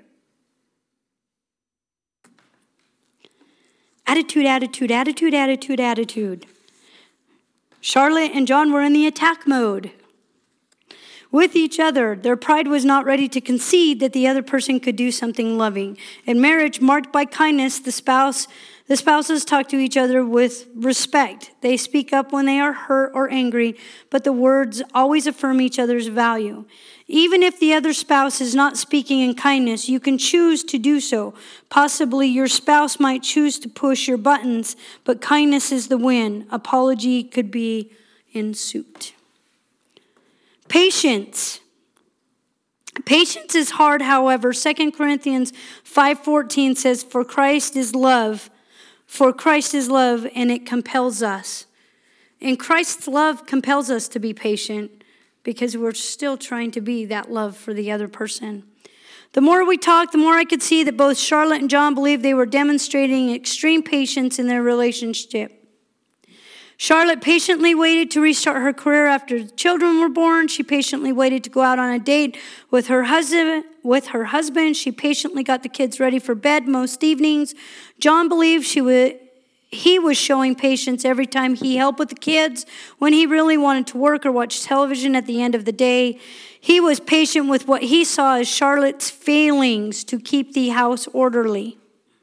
Attitude. Charlotte and John were in the attack mode. With each other, their pride was not ready to concede that the other person could do something loving. In marriage marked by kindness, the spouses talk to each other with respect. They speak up when they are hurt or angry, but the words always affirm each other's value. Even if the other spouse is not speaking in kindness, you can choose to do so. Possibly your spouse might choose to push your buttons, but kindness is the win. Apology could be in suit. Patience. Patience is hard, however. 2 Corinthians 5:14 says, For Christ is love, and it compels us. And Christ's love compels us to be patient because we're still trying to be that love for the other person. The more we talked, the more I could see that both Charlotte and John believed they were demonstrating extreme patience in their relationship. Charlotte patiently waited to restart her career after the children were born. She patiently waited to go out on a date with her husband. She patiently got the kids ready for bed most evenings. John believed he was showing patience every time he helped with the kids when he really wanted to work or watch television at the end of the day. He was patient with what he saw as Charlotte's failings to keep the house orderly.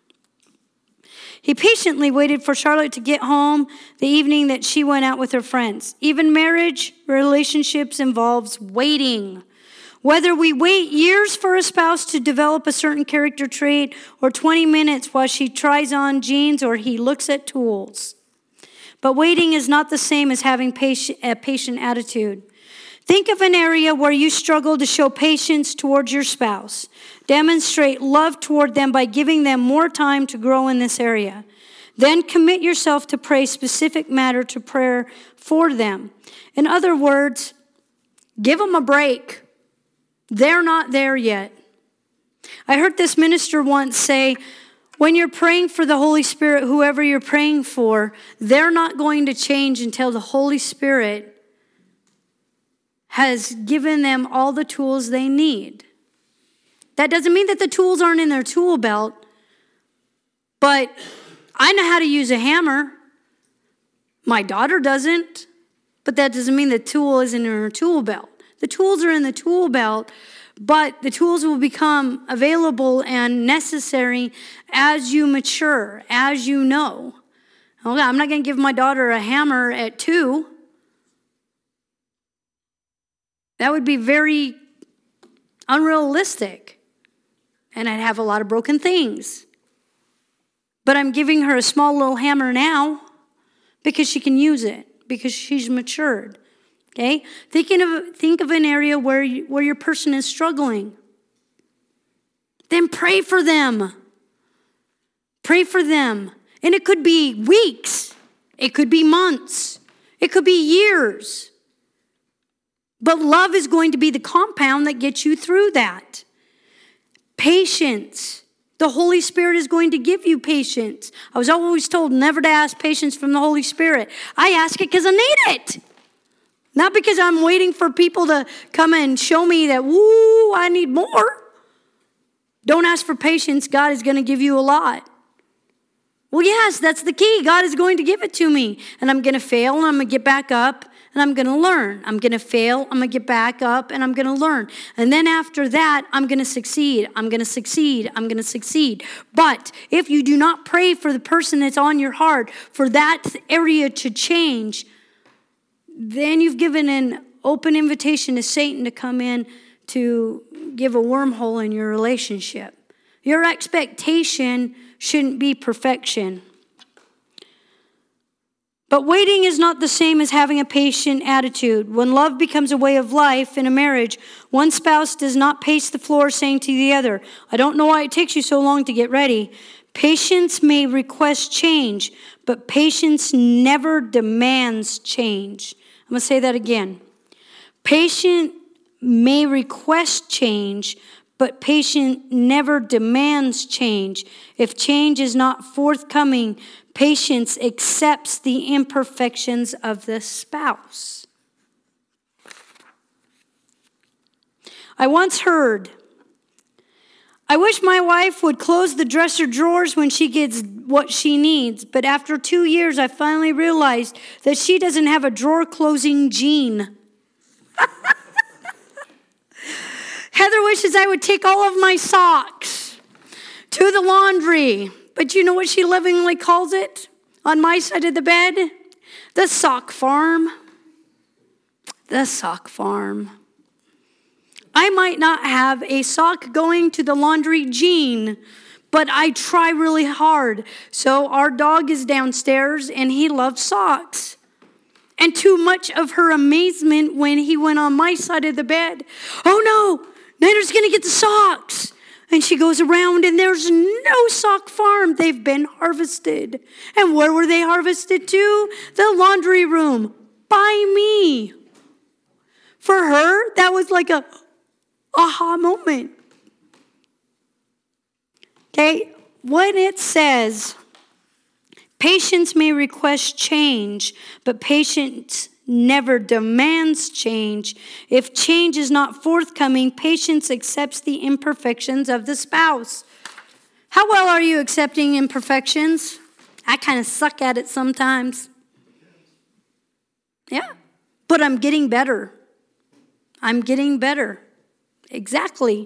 He patiently waited for Charlotte to get home the evening that she went out with her friends. Even marriage relationships involves waiting. Whether we wait years for a spouse to develop a certain character trait or 20 minutes while she tries on jeans or he looks at tools. But waiting is not the same as having a patient attitude. Think of an area where you struggle to show patience towards your spouse. Demonstrate love toward them by giving them more time to grow in this area. Then commit yourself to pray specific matter to prayer for them. In other words, give them a break. They're not there yet. I heard this minister once say, when you're praying for the Holy Spirit, whoever you're praying for, they're not going to change until the Holy Spirit has given them all the tools they need. That doesn't mean that the tools aren't in their tool belt, but I know how to use a hammer. My daughter doesn't, but that doesn't mean the tool isn't in her tool belt. The tools are in the tool belt, but the tools will become available and necessary as you mature, as you know. Okay, I'm not going to give my daughter a hammer at 2. That would be very unrealistic. And I'd have a lot of broken things. But I'm giving her a small little hammer now because she can use it, because she's matured. Okay? Think of an area where your person is struggling. Then pray for them. Pray for them. And it could be weeks. It could be months. It could be years. But love is going to be the compound that gets you through that. Patience. The Holy Spirit is going to give you patience. I was always told never to ask patience from the Holy Spirit. I ask it because I need it. Not because I'm waiting for people to come and show me that, woo, I need more. Don't ask for patience. God is going to give you a lot. Well, yes, that's the key. God is going to give it to me. And I'm going to fail, and I'm going to get back up, and I'm going to learn. I'm going to fail, I'm going to get back up, and I'm going to learn. And then after that, I'm going to succeed. I'm going to succeed. I'm going to succeed. But if you do not pray for the person that's on your heart, for that area to change, then you've given an open invitation to Satan to come in to give a wormhole in your relationship. Your expectation shouldn't be perfection. But waiting is not the same as having a patient attitude. When love becomes a way of life in a marriage, one spouse does not pace the floor saying to the other, I don't know why it takes you so long to get ready. Patience may request change, but patience never demands change. I'm going to say that again. Patience may request change, but patience never demands change. If change is not forthcoming, patience accepts the imperfections of the spouse. I once heard, I wish my wife would close the dresser drawers when she gets what she needs, but after 2 years, I finally realized that she doesn't have a drawer closing gene. Heather wishes I would take all of my socks to the laundry. But you know what she lovingly calls it on my side of the bed? The sock farm. The sock farm. I might not have a sock going to the laundry gene, but I try really hard. So our dog is downstairs and he loves socks. And too much of her amazement when he went on my side of the bed. Oh no, Nader's going to get the socks. And she goes around and there's no sock farm. They've been harvested. And where were they harvested to? The laundry room by me. For her, that was like a aha moment. Okay, when it says, patience may request change, but patience never demands change. If change is not forthcoming, patience accepts the imperfections of the spouse. How well are you accepting imperfections? I kind of suck at it sometimes. Yeah, but I'm getting better. I'm getting better. Exactly.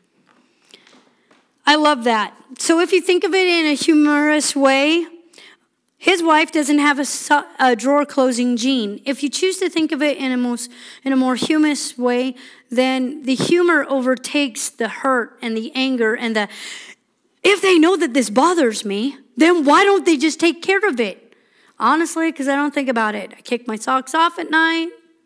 I love that. So if you think of it in a humorous way, his wife doesn't have a drawer closing gene. If you choose to think of it in a more humorous way, then the humor overtakes the hurt and the anger and the, if they know that this bothers me, then why don't they just take care of it? Honestly, because I don't think about it. I kick my socks off at night.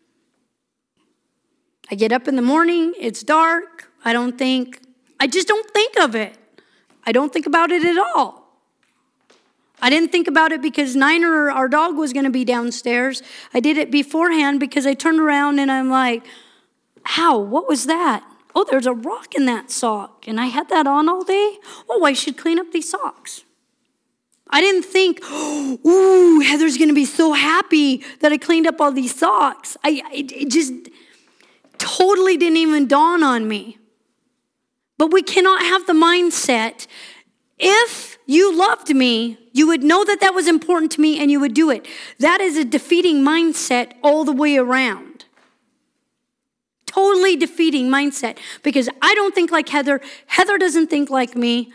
I get up in the morning, it's dark. I just don't think of it. I don't think about it at all. I didn't think about it because Niner, our dog, was going to be downstairs. I did it beforehand because I turned around and I'm like, ow, what was that? Oh, there's a rock in that sock. And I had that on all day. Oh, I should clean up these socks. I didn't think, ooh, Heather's going to be so happy that I cleaned up all these socks. It just totally didn't even dawn on me. But we cannot have the mindset, if you loved me, you would know that that was important to me and you would do it. That is a defeating mindset all the way around. Totally defeating mindset. Because I don't think like Heather. Heather doesn't think like me.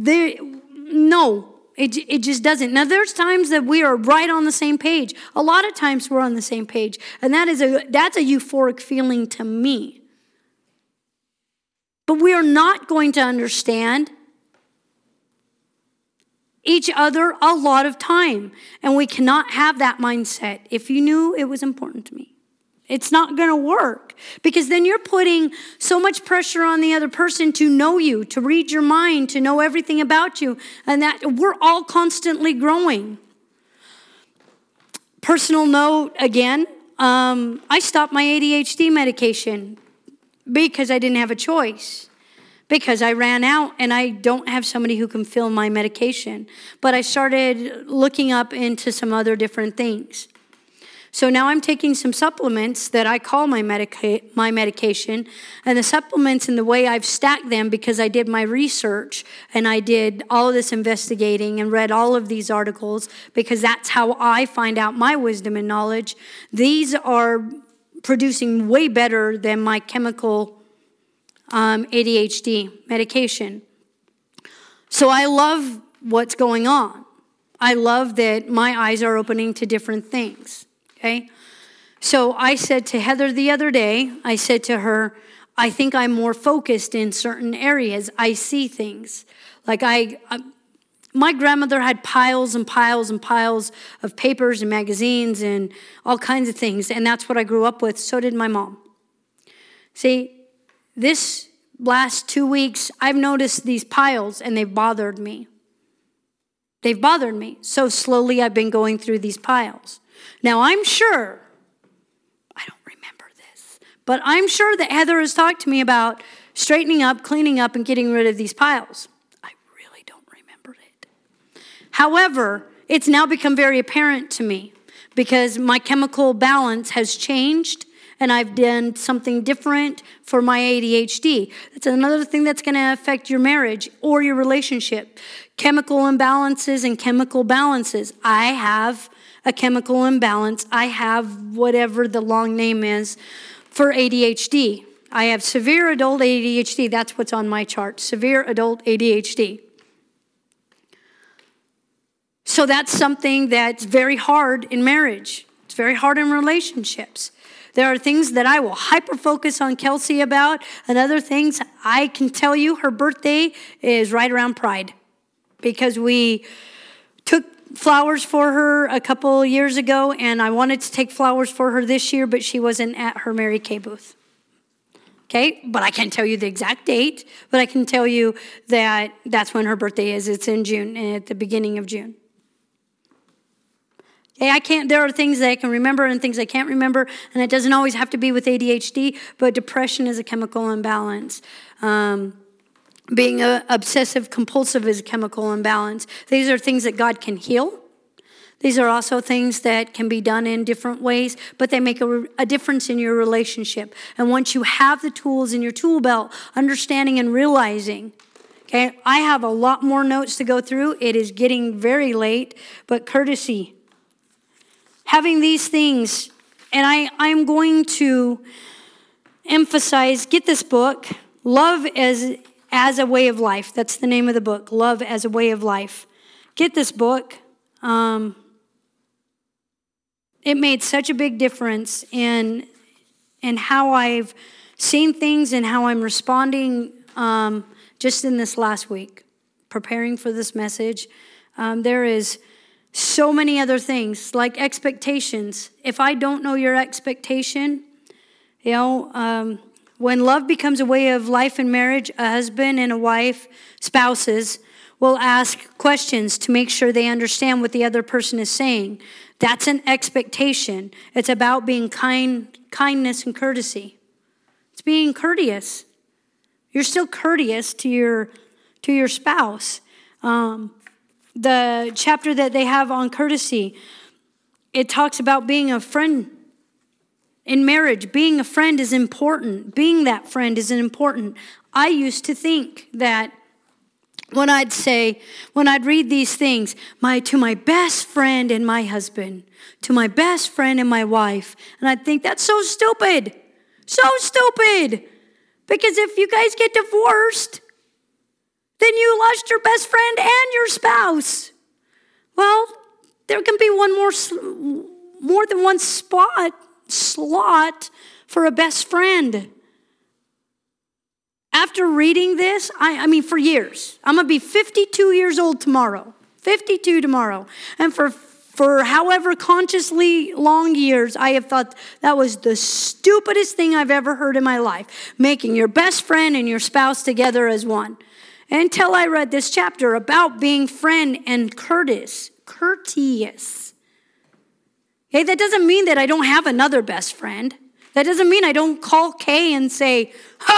It just doesn't. Now, there's times that we are right on the same page. A lot of times we're on the same page. And that's a euphoric feeling to me. But we are not going to understand each other a lot of time. And we cannot have that mindset. If you knew it was important to me, it's not going to work. Because then you're putting so much pressure on the other person to know you, to read your mind, to know everything about you. And that we're all constantly growing. Personal note again, I stopped my ADHD medication because I didn't have a choice. Because I ran out and I don't have somebody who can fill my medication. But I started looking up into some other different things. So now I'm taking some supplements that I call my medication. And the supplements and the way I've stacked them, because I did my research and I did all of this investigating and read all of these articles, because that's how I find out my wisdom and knowledge. These are producing way better than my chemical ADHD medication. So I love what's going on. I love that my eyes are opening to different things, okay? So I said to Heather the other day, I said to her, I think I'm more focused in certain areas. I see things. Like my grandmother had piles and piles and piles of papers and magazines and all kinds of things, and that's what I grew up with. So did my mom. See, this last 2 weeks, I've noticed these piles, and they've bothered me. They've bothered me. So slowly I've been going through these piles. Now I'm sure, I don't remember this, but I'm sure that Heather has talked to me about straightening up, cleaning up, and getting rid of these piles. I really don't remember it. However, it's now become very apparent to me because my chemical balance has changed and I've done something different for my ADHD. That's another thing that's going to affect your marriage or your relationship. Chemical imbalances and chemical balances. I have a chemical imbalance. I have whatever the long name is for ADHD. I have severe adult ADHD. That's what's on my chart, severe adult ADHD. So that's something that's very hard in marriage. It's very hard in relationships. There are things that I will hyper-focus on Kelsey about, and other things I can tell you her birthday is right around Pride because we took flowers for her a couple years ago, and I wanted to take flowers for her this year, but she wasn't at her Mary Kay booth. Okay, but I can't tell you the exact date, but I can tell you that that's when her birthday is. It's in June, at the beginning of June. Okay, there are things that I can remember and things I can't remember, and it doesn't always have to be with ADHD, but depression is a chemical imbalance. Being obsessive compulsive is a chemical imbalance. These are things that God can heal. These are also things that can be done in different ways, but they make a difference in your relationship. And once you have the tools in your tool belt, understanding and realizing, okay, I have a lot more notes to go through. It is getting very late, but courtesy. Having these things, and I'm going to emphasize, get this book, Love as a Way of Life. That's the name of the book, Love as a Way of Life. Get this book. It made such a big difference in how I've seen things and how I'm responding just in this last week, preparing for this message. There is so many other things, like expectations. If I don't know your expectation, when love becomes a way of life in marriage, a husband and a wife, spouses, will ask questions to make sure they understand what the other person is saying. That's an expectation. It's about being kindness and courtesy. It's being courteous. You're still courteous to your spouse. The chapter that they have on courtesy, it talks about being a friend in marriage. Being a friend is important. Being that friend is important. I used to think that when I'd read these things, to my best friend and my husband, to my best friend and my wife, and I'd think that's so stupid. So stupid. Because if you guys get divorced, then you lost your best friend and your spouse. Well, there can be more than one slot for a best friend. After reading this, I mean for years, I'm going to be 52 years old tomorrow. 52 tomorrow. And for however consciously long years, I have thought that was the stupidest thing I've ever heard in my life. Making your best friend and your spouse together as one. Until I read this chapter about being friend and courteous. Okay, that doesn't mean that I don't have another best friend. That doesn't mean I don't call Kay and say,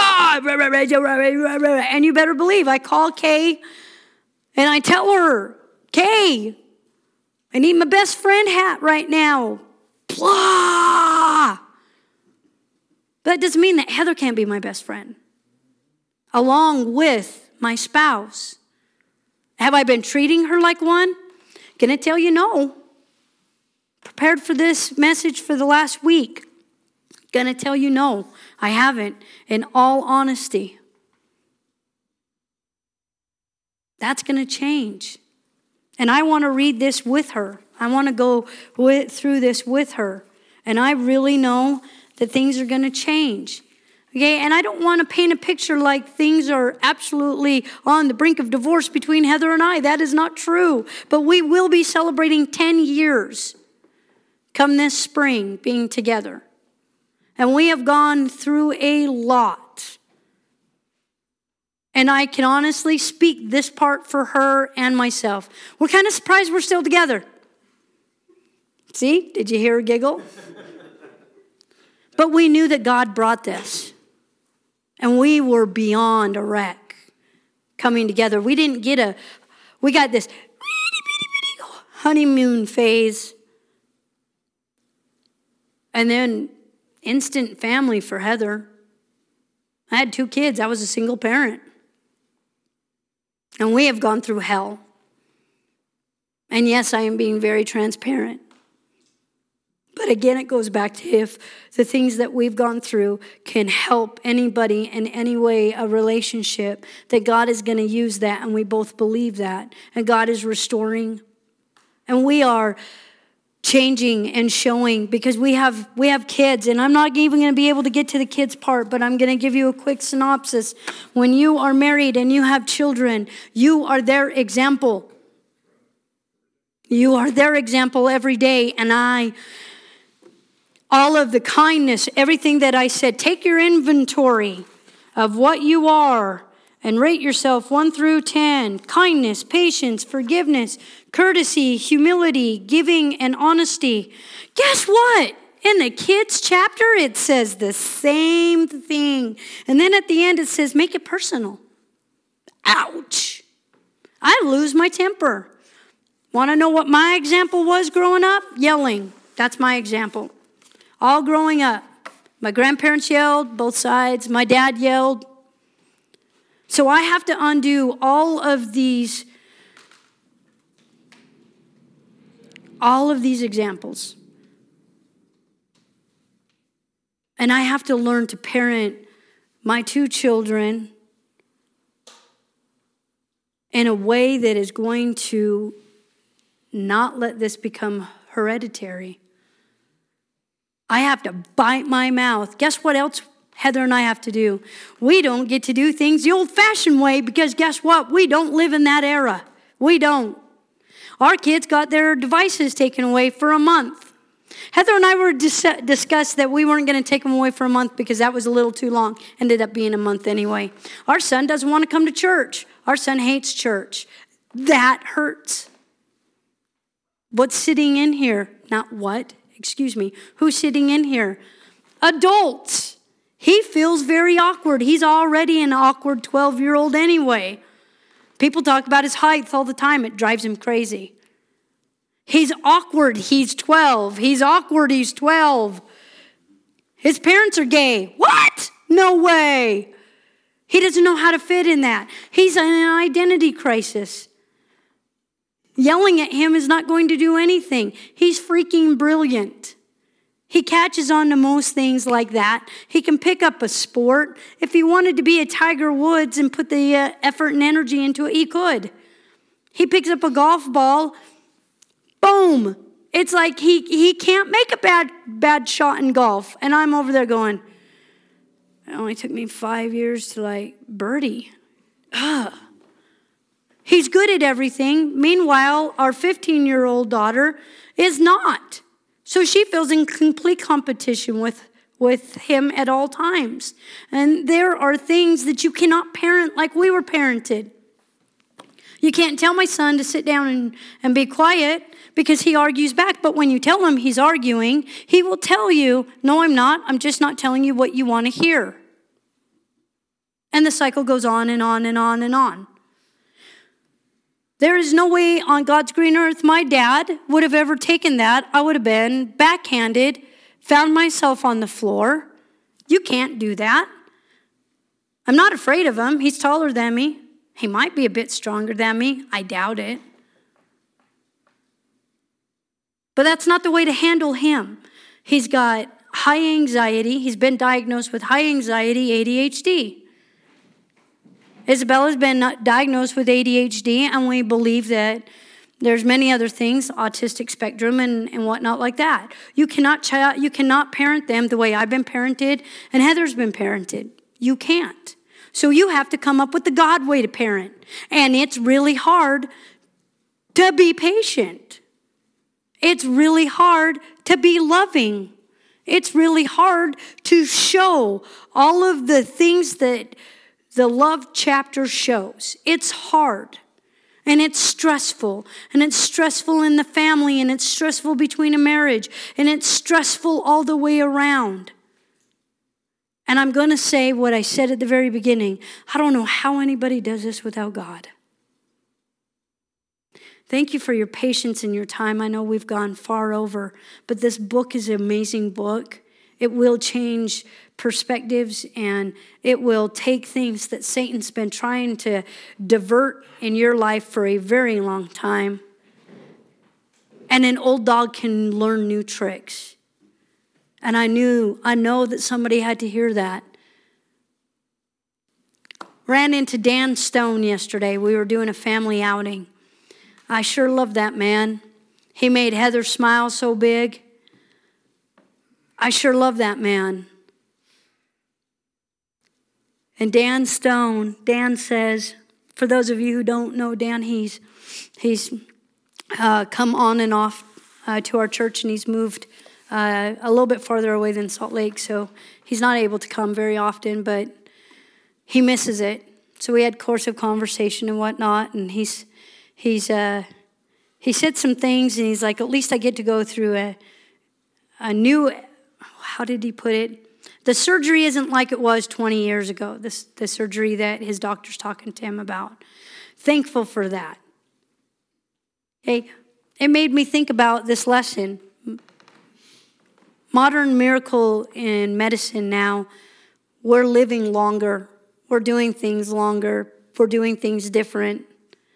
and you better believe I call Kay and I tell her, Kay, I need my best friend hat right now. Blah. That doesn't mean that Heather can't be my best friend. Along with my spouse. Have I been treating her like one? Gonna tell you no. Prepared for this message for the last week. Gonna tell you no, I haven't, in all honesty. That's gonna change. And I want to read this with her. I want to go through this with her. And I really know that things are gonna change. Okay, and I don't want to paint a picture like things are absolutely on the brink of divorce between Heather and I. That is not true. But we will be celebrating 10 years come this spring being together. And we have gone through a lot. And I can honestly speak this part for her and myself. We're kind of surprised we're still together. See, did you hear a giggle? But we knew that God brought this. And we were beyond a wreck coming together. We got this honeymoon phase. And then instant family for Heather. I had 2 kids. I was a single parent. And we have gone through hell. And yes, I am being very transparent. But again, it goes back to if the things that we've gone through can help anybody in any way, a relationship, that God is going to use that, and we both believe that. And God is restoring. And we are changing and showing, because we have kids, and I'm not even going to be able to get to the kids part, but I'm going to give you a quick synopsis. When you are married and you have children, you are their example. You are their example every day, and all of the kindness, everything that I said, take your inventory of what you are and rate yourself 1 through 10. Kindness, patience, forgiveness, courtesy, humility, giving, and honesty. Guess what? In the kids chapter, it says the same thing. And then at the end, it says, make it personal. Ouch. I lose my temper. Want to know what my example was growing up? Yelling. That's my example. All growing up. My grandparents yelled, both sides. My dad yelled. So I have to undo all of these examples. And I have to learn to parent my 2 children in a way that is going to not let this become hereditary. I have to bite my mouth. Guess what else Heather and I have to do? We don't get to do things the old-fashioned way, because guess what? We don't live in that era. We don't. Our kids got their devices taken away for a month. Heather and I were discussed that we weren't going to take them away for a month because that was a little too long. Ended up being a month anyway. Our son doesn't want to come to church. Our son hates church. That hurts. What's sitting in here? Not what. Excuse me. Who's sitting in here? Adults. He feels very awkward. He's already an awkward 12-year-old anyway. People talk about his height all the time. It drives him crazy. He's awkward. He's 12. He's awkward. He's 12. His parents are gay. What? No way. He doesn't know how to fit in that. He's in an identity crisis. Yelling at him is not going to do anything. He's freaking brilliant. He catches on to most things like that. He can pick up a sport. If he wanted to be a Tiger Woods and put the effort and energy into it, he could. He picks up a golf ball. Boom. It's like he can't make a bad shot in golf. And I'm over there going, it only took me 5 years to birdie. Ugh. He's good at everything. Meanwhile, our 15-year-old daughter is not. So she feels in complete competition with him at all times. And there are things that you cannot parent like we were parented. You can't tell my son to sit down and be quiet because he argues back. But when you tell him he's arguing, he will tell you, no, I'm not. I'm just not telling you what you want to hear. And the cycle goes on and on and on and on. There is no way on God's green earth my dad would have ever taken that. I would have been backhanded, found myself on the floor. You can't do that. I'm not afraid of him. He's taller than me. He might be a bit stronger than me. I doubt it. But that's not the way to handle him. He's got high anxiety. He's been diagnosed with high anxiety, ADHD. Isabella's been diagnosed with ADHD, and we believe that there's many other things, autistic spectrum and whatnot like that. You cannot parent them the way I've been parented and Heather's been parented. You can't. So you have to come up with the God way to parent. And it's really hard to be patient. It's really hard to be loving. It's really hard to show all of the things that the love chapter shows. It's hard. And it's stressful. And it's stressful in the family. And it's stressful between a marriage. And it's stressful all the way around. And I'm going to say what I said at the very beginning. I don't know how anybody does this without God. Thank you for your patience and your time. I know we've gone far over. But this book is an amazing book. It will change perspectives, and it will take things that Satan's been trying to divert in your life for a very long time. And an old dog can learn new tricks. And I know that somebody had to hear that. Ran into Dan Stone yesterday. We were doing a family outing. I sure love that man. He made Heather smile so big. I sure love that man. And Dan Stone, Dan says, for those of you who don't know Dan, he's come on and off to our church, and he's moved a little bit farther away than Salt Lake, so he's not able to come very often, but he misses it. So we had course of conversation and whatnot, and he said some things, and he's like, at least I get to go through a new, how did he put it? The surgery isn't like it was 20 years ago, the surgery that his doctor's talking to him about. Thankful for that. Okay, it made me think about this lesson. Modern miracle in medicine now, we're living longer. We're doing things longer. We're doing things different.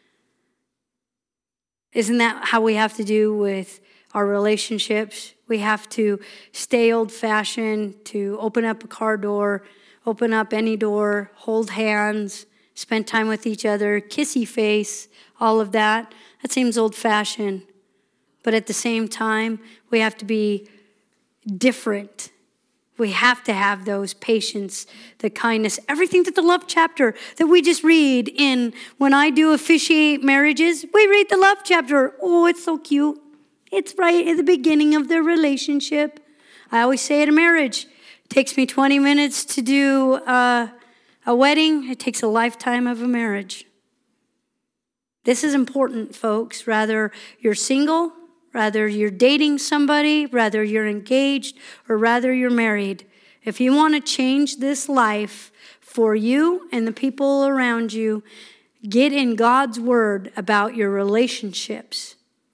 Isn't that how we have to do with our relationships? We have to stay old-fashioned, to open up a car door, open up any door, hold hands, spend time with each other, kissy face, all of that. That seems old-fashioned. But at the same time, we have to be different. We have to have those patience, the kindness, everything that the love chapter that we just read in. When I do officiate marriages, we read the love chapter. Oh, it's so cute. It's right at the beginning of their relationship. I always say at a marriage, it takes me 20 minutes to do a wedding. It takes a lifetime of a marriage. This is important, folks. Rather you're single, rather you're dating somebody, rather you're engaged, or rather you're married. If you want to change this life for you and the people around you, get in God's word about your relationships.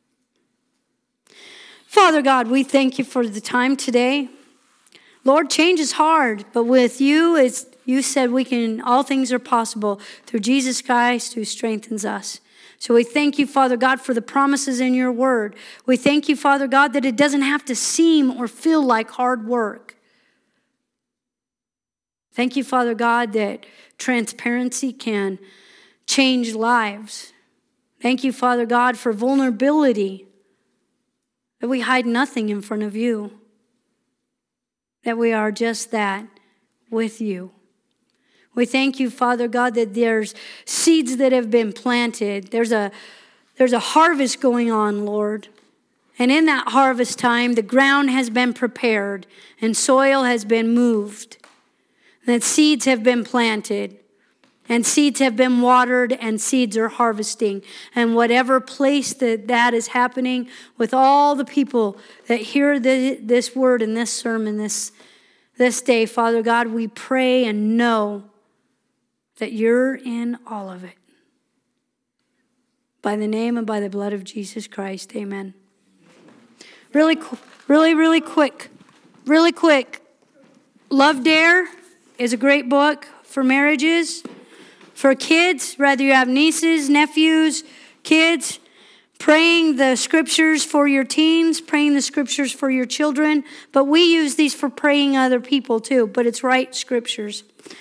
Father God, we thank you for the time today. Lord, change is hard, but with you, you said all things are possible through Jesus Christ who strengthens us. So we thank you, Father God, for the promises in your word. We thank you, Father God, that it doesn't have to seem or feel like hard work. Thank you, Father God, that transparency can change lives. Thank you, Father God, for vulnerability, that we hide nothing in front of you, that we are just that with you. We thank you, Father God, that there's seeds that have been planted. There's a harvest going on, Lord. And in that harvest time, the ground has been prepared and soil has been moved. That seeds have been planted and seeds have been watered and seeds are harvesting. And whatever place that is happening with all the people that hear this word and this sermon this day, Father God, we pray and know that you're in all of it. By the name and by the blood of Jesus Christ, amen. Really quick. Love Dare is a great book for marriages, for kids, whether you have nieces, nephews, kids, praying the scriptures for your teens, praying the scriptures for your children. But we use these for praying other people too, but it's right scriptures.